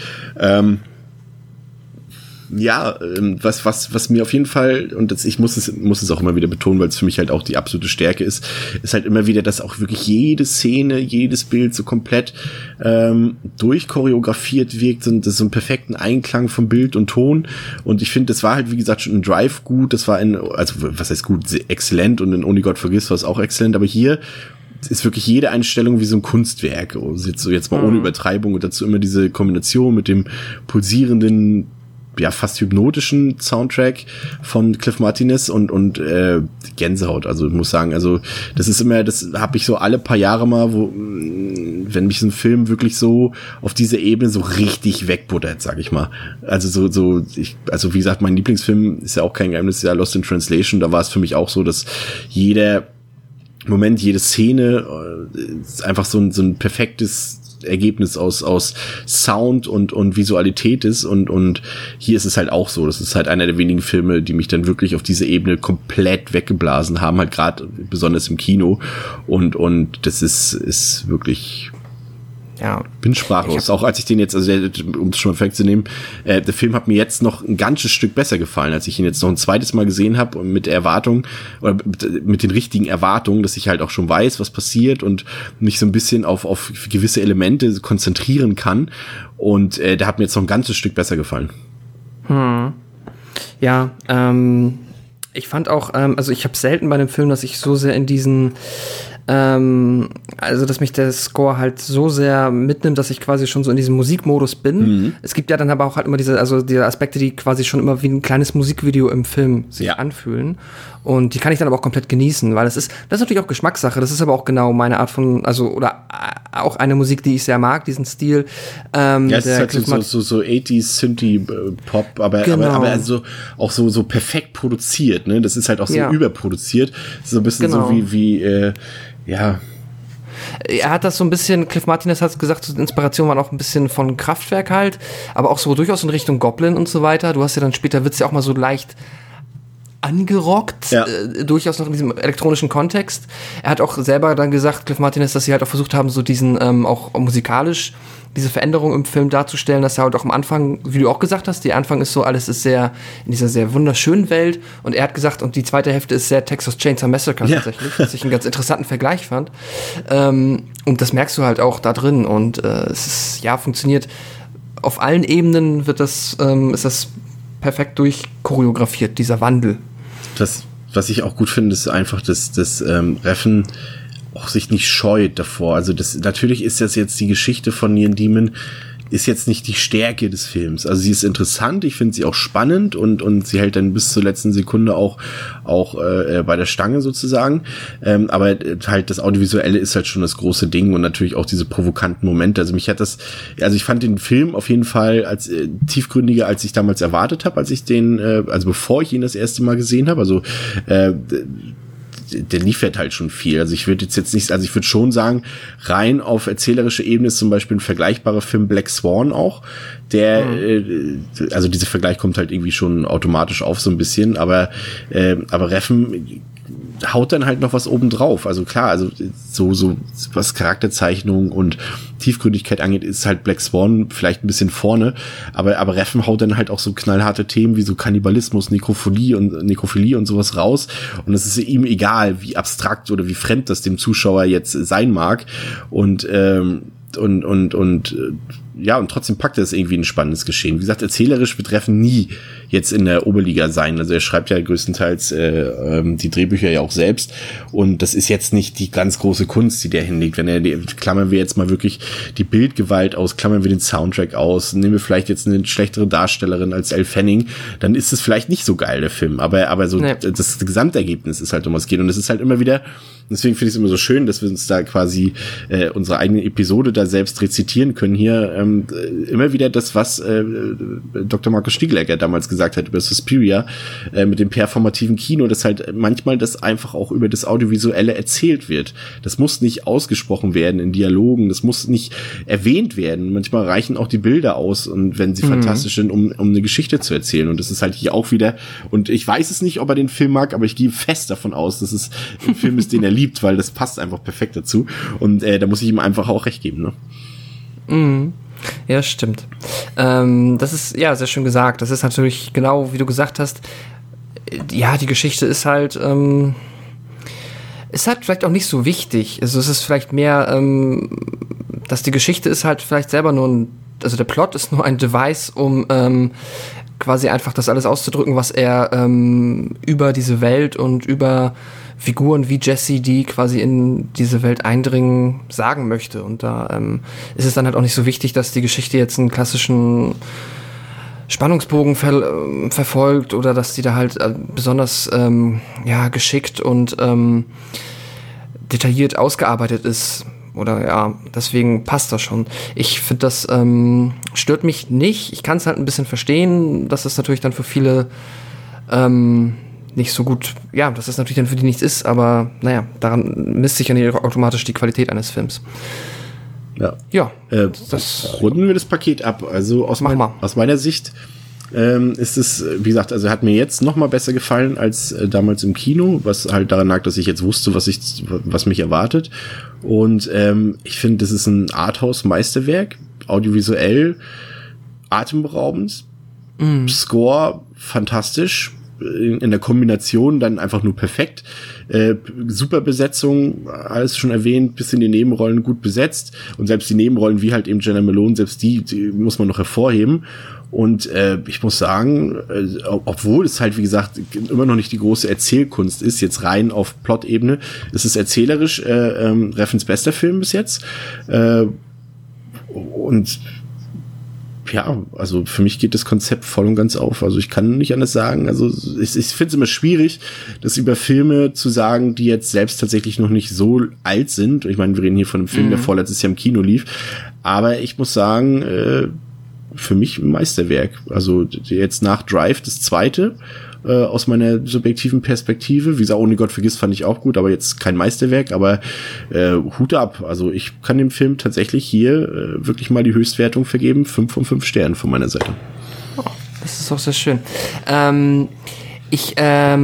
Was mir auf jeden Fall, und ich muss es auch immer wieder betonen, weil es für mich halt auch die absolute Stärke ist halt immer wieder, dass auch wirklich jede Szene, jedes Bild so komplett durchchoreografiert wirkt und das so einen perfekten Einklang von Bild und Ton. Und ich finde, das war halt, wie gesagt, schon in Drive gut, das war was heißt gut, exzellent, und in Only God Forgives war es auch exzellent, aber hier ist wirklich jede Einstellung wie so ein Kunstwerk, jetzt mal ohne Übertreibung, und dazu immer diese Kombination mit dem pulsierenden, fast hypnotischen Soundtrack von Cliff Martinez und Gänsehaut. Also ich muss sagen, also das ist immer, das habe ich so alle paar Jahre mal, wenn mich so ein Film wirklich so auf dieser Ebene so richtig wegbuttert, sag ich mal. Also wie gesagt, mein Lieblingsfilm ist ja auch kein Geheimnis, ist ja Lost in Translation. Da war es für mich auch so, dass jeder Moment, jede Szene einfach so ein perfektes Ergebnis aus Sound und Visualität ist, und hier ist es halt auch so. Das ist halt einer der wenigen Filme, die mich dann wirklich auf diese Ebene komplett weggeblasen haben, halt gerade besonders im Kino, und das ist wirklich, bin sprachlos. Auch als ich den jetzt, also um es schon mal wegzunehmen, der Film hat mir jetzt noch ein ganzes Stück besser gefallen, als ich ihn jetzt noch ein zweites Mal gesehen habe, und mit der Erwartung, oder mit den richtigen Erwartungen, dass ich halt auch schon weiß, was passiert und mich so ein bisschen auf gewisse Elemente konzentrieren kann, und der hat mir jetzt noch ein ganzes Stück besser gefallen. Ich fand auch, also ich habe selten bei dem Film, dass ich so sehr in diesen dass mich der Score halt so sehr mitnimmt, dass ich quasi schon so in diesem Musikmodus bin. Es gibt ja dann aber auch halt immer diese Aspekte, die quasi schon immer wie ein kleines Musikvideo im Film sich anfühlen. Und die kann ich dann aber auch komplett genießen, weil das ist natürlich auch Geschmackssache. Das ist aber auch genau meine Art von, oder auch eine Musik, die ich sehr mag, diesen Stil. Es ist halt so 80s Synthie-Pop, aber also auch so perfekt produziert, ne? Das ist halt auch so überproduziert. So ein bisschen so wie er hat das so ein bisschen, Cliff Martinez hat gesagt, die Inspiration war auch ein bisschen von Kraftwerk halt, aber auch so durchaus in Richtung Goblin und so weiter. Du hast ja dann später, wird's ja auch mal so leicht angerockt, durchaus noch in diesem elektronischen Kontext. Er hat auch selber dann gesagt, Cliff Martinez, dass sie halt auch versucht haben, so diesen, auch musikalisch, diese Veränderung im Film darzustellen, dass er halt auch am Anfang, wie du auch gesagt hast, der Anfang ist so, alles ist sehr, in dieser sehr wunderschönen Welt, und er hat gesagt, und die zweite Hälfte ist sehr Texas Chainsaw Massacre tatsächlich, was ich einen ganz interessanten Vergleich fand. Und das merkst du halt auch da drin, und es ist, funktioniert auf allen Ebenen, ist das perfekt durchchoreografiert, dieser Wandel. Was ich auch gut finde, ist einfach, dass Reffen auch sich nicht scheut davor. Also natürlich ist das jetzt die Geschichte von Neon Demon, ist jetzt nicht die Stärke des Films. Also sie ist interessant, ich finde sie auch spannend und sie hält dann bis zur letzten Sekunde auch bei der Stange sozusagen. Aber halt das Audiovisuelle ist halt schon das große Ding und natürlich auch diese provokanten Momente. Also ich fand den Film auf jeden Fall als tiefgründiger, als ich damals erwartet habe, als ich den, also bevor ich ihn das erste Mal gesehen habe. Also der liefert halt schon viel. Also ich würde ich würde schon sagen, rein auf erzählerische Ebene ist zum Beispiel ein vergleichbarer Film Black Swan auch, der, also dieser Vergleich kommt halt irgendwie schon automatisch auf so ein bisschen, aber Refn haut dann halt noch was oben drauf. Also klar, also so was Charakterzeichnung und Tiefgründigkeit angeht, ist halt Black Swan vielleicht ein bisschen vorne, aber Refn haut dann halt auch so knallharte Themen wie so Kannibalismus, Nekrophilie und sowas raus und es ist ihm egal, wie abstrakt oder wie fremd das dem Zuschauer jetzt sein mag und trotzdem packt er es irgendwie ein spannendes Geschehen. Wie gesagt, erzählerisch wird Refn nie jetzt in der Oberliga sein. Also er schreibt ja größtenteils die Drehbücher ja auch selbst und das ist jetzt nicht die ganz große Kunst, die der hinlegt. Klammern wir jetzt mal wirklich die Bildgewalt aus, klammern wir den Soundtrack aus, nehmen wir vielleicht jetzt eine schlechtere Darstellerin als Elle Fanning, dann ist es vielleicht nicht so geil, der Film. Aber so das Gesamtergebnis ist halt, um was geht. Und es ist halt immer wieder, deswegen finde ich es immer so schön, dass wir uns da quasi unsere eigene Episode da selbst rezitieren können hier. Immer wieder das, was Dr. Markus Stiegelecker damals gesagt hat über Suspiria mit dem performativen Kino, dass halt manchmal das einfach auch über das Audiovisuelle erzählt wird. Das muss nicht ausgesprochen werden in Dialogen, das muss nicht erwähnt werden. Manchmal reichen auch die Bilder aus und wenn sie fantastisch sind, um eine Geschichte zu erzählen. Und das ist halt hier auch wieder, und ich weiß es nicht, ob er den Film mag, aber ich gehe fest davon aus, dass es ein Film ist, den er liebt, weil das passt einfach perfekt dazu. Und da muss ich ihm einfach auch recht geben, ne? Mhm. Ja, stimmt. Das ist, ja, sehr schön gesagt. Das ist natürlich genau, wie du gesagt hast, ja, die Geschichte ist halt vielleicht auch nicht so wichtig. Also es ist vielleicht mehr, dass die Geschichte ist halt vielleicht selber nur also der Plot ist nur ein Device, um quasi einfach das alles auszudrücken, was er über diese Welt und über Figuren wie Jesse, die quasi in diese Welt eindringen, sagen möchte. Und da ist es dann halt auch nicht so wichtig, dass die Geschichte jetzt einen klassischen Spannungsbogen verfolgt oder dass die da halt besonders geschickt und detailliert ausgearbeitet ist. Oder ja, deswegen passt das schon. Ich finde, das stört mich nicht. Ich kann es halt ein bisschen verstehen, dass es natürlich dann für viele nicht so gut, ja, dass das natürlich dann für die nichts ist, aber naja, daran misst sich ja nicht automatisch die Qualität eines Films. Ja. Runden wir das Paket ab. Also aus meiner Sicht ist es, wie gesagt, also hat mir jetzt noch mal besser gefallen als damals im Kino, was halt daran lag, dass ich jetzt wusste, was mich erwartet. Und ich finde, das ist ein Arthouse-Meisterwerk, audiovisuell atemberaubend, Score fantastisch, in der Kombination dann einfach nur perfekt. Super Besetzung, alles schon erwähnt, bis in die Nebenrollen gut besetzt. Und selbst die Nebenrollen, wie halt eben Jenna Malone, selbst die muss man noch hervorheben. Und ich muss sagen, obwohl es halt, wie gesagt, immer noch nicht die große Erzählkunst ist, jetzt rein auf Plot-Ebene, ist es erzählerisch Refns bester Film bis jetzt. Und ja, also für mich geht das Konzept voll und ganz auf. Also ich kann nicht anders sagen. Also ich finde es immer schwierig, das über Filme zu sagen, die jetzt selbst tatsächlich noch nicht so alt sind. Ich meine, wir reden hier von einem Film, der vorletztes Jahr im Kino lief. Aber ich muss sagen, für mich ein Meisterwerk. Also jetzt nach Drive das zweite, aus meiner subjektiven Perspektive. Wie gesagt, Ohne Gott vergisst fand ich auch gut, aber jetzt kein Meisterwerk, aber Hut ab. Also ich kann dem Film tatsächlich hier wirklich mal die Höchstwertung vergeben. 5 von 5 Sternen von meiner Seite. Oh, das ist auch sehr schön. Ich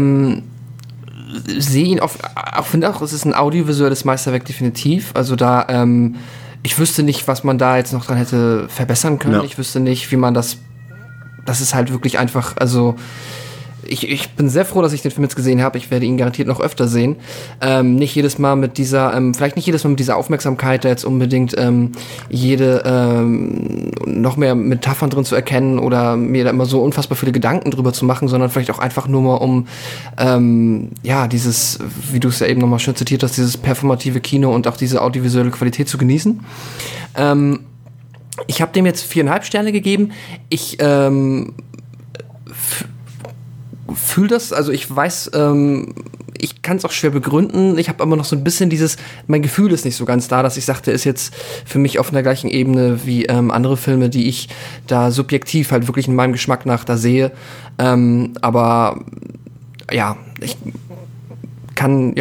sehe ihn finde auch, es ist ein audiovisuelles Meisterwerk definitiv. Also da, ich wüsste nicht, was man da jetzt noch dran hätte verbessern können. Ja. Ich wüsste nicht, wie man das ist halt wirklich einfach, also ich bin sehr froh, dass ich den Film jetzt gesehen habe. Ich werde ihn garantiert noch öfter sehen. Nicht jedes Mal mit dieser, vielleicht nicht jedes Mal mit dieser Aufmerksamkeit, da jetzt unbedingt jede noch mehr Metaphern drin zu erkennen oder mir da immer so unfassbar viele Gedanken drüber zu machen, sondern vielleicht auch einfach nur mal um dieses, wie du es ja eben nochmal schön zitiert hast, dieses performative Kino und auch diese audiovisuelle Qualität zu genießen. Ich habe dem jetzt 4,5 Sterne gegeben. Ich fühle das, also ich weiß, ich kann es auch schwer begründen. Ich habe aber noch so ein bisschen mein Gefühl ist nicht so ganz da, dass ich sagte, ist jetzt für mich auf einer gleichen Ebene wie andere Filme, die ich da subjektiv halt wirklich in meinem Geschmack nach da sehe. Aber ja, ich kann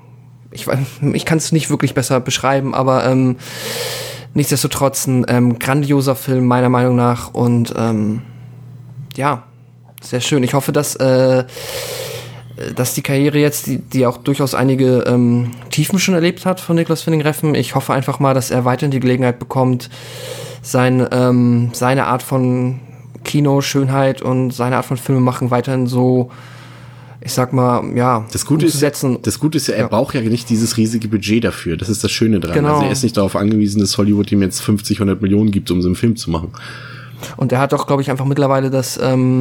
es nicht wirklich besser beschreiben, aber nichtsdestotrotz ein grandioser Film meiner Meinung nach und ja, sehr schön. Ich hoffe, dass die Karriere jetzt, die auch durchaus einige Tiefen schon erlebt hat von Nicolas Winding Refn, ich hoffe einfach mal, dass er weiterhin die Gelegenheit bekommt, seine Art von Kino, Schönheit und seine Art von Filme machen weiterhin so, ich sag mal, ja, das Gute ist, er braucht ja nicht dieses riesige Budget dafür. Das ist das Schöne dran. Genau. Also er ist nicht darauf angewiesen, dass Hollywood ihm jetzt 50, 100 Millionen gibt, um so einen Film zu machen. Und er hat doch, glaube ich, einfach mittlerweile das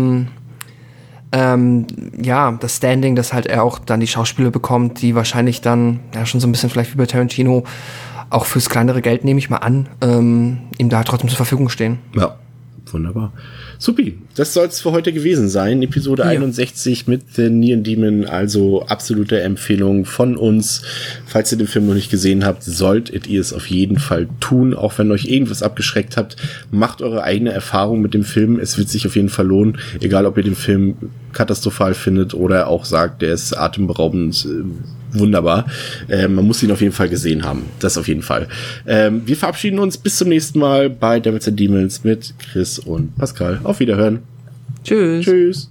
Standing, dass halt er auch dann die Schauspieler bekommt, die wahrscheinlich dann, ja, schon so ein bisschen vielleicht wie bei Tarantino, auch fürs kleinere Geld, nehme ich mal an, ihm da trotzdem zur Verfügung stehen. Ja, wunderbar. Supi, das soll es für heute gewesen sein. Episode 61 mit The Neon Demon, also absolute Empfehlung von uns. Falls ihr den Film noch nicht gesehen habt, solltet ihr es auf jeden Fall tun. Auch wenn euch irgendwas abgeschreckt habt, macht eure eigene Erfahrung mit dem Film. Es wird sich auf jeden Fall lohnen, egal ob ihr den Film katastrophal findet oder auch sagt, der ist atemberaubend wunderbar. Man muss ihn auf jeden Fall gesehen haben. Das auf jeden Fall. Wir verabschieden uns bis zum nächsten Mal bei Devils and Demons mit Chris und Pascal. Auf Wiederhören. Tschüss. Tschüss.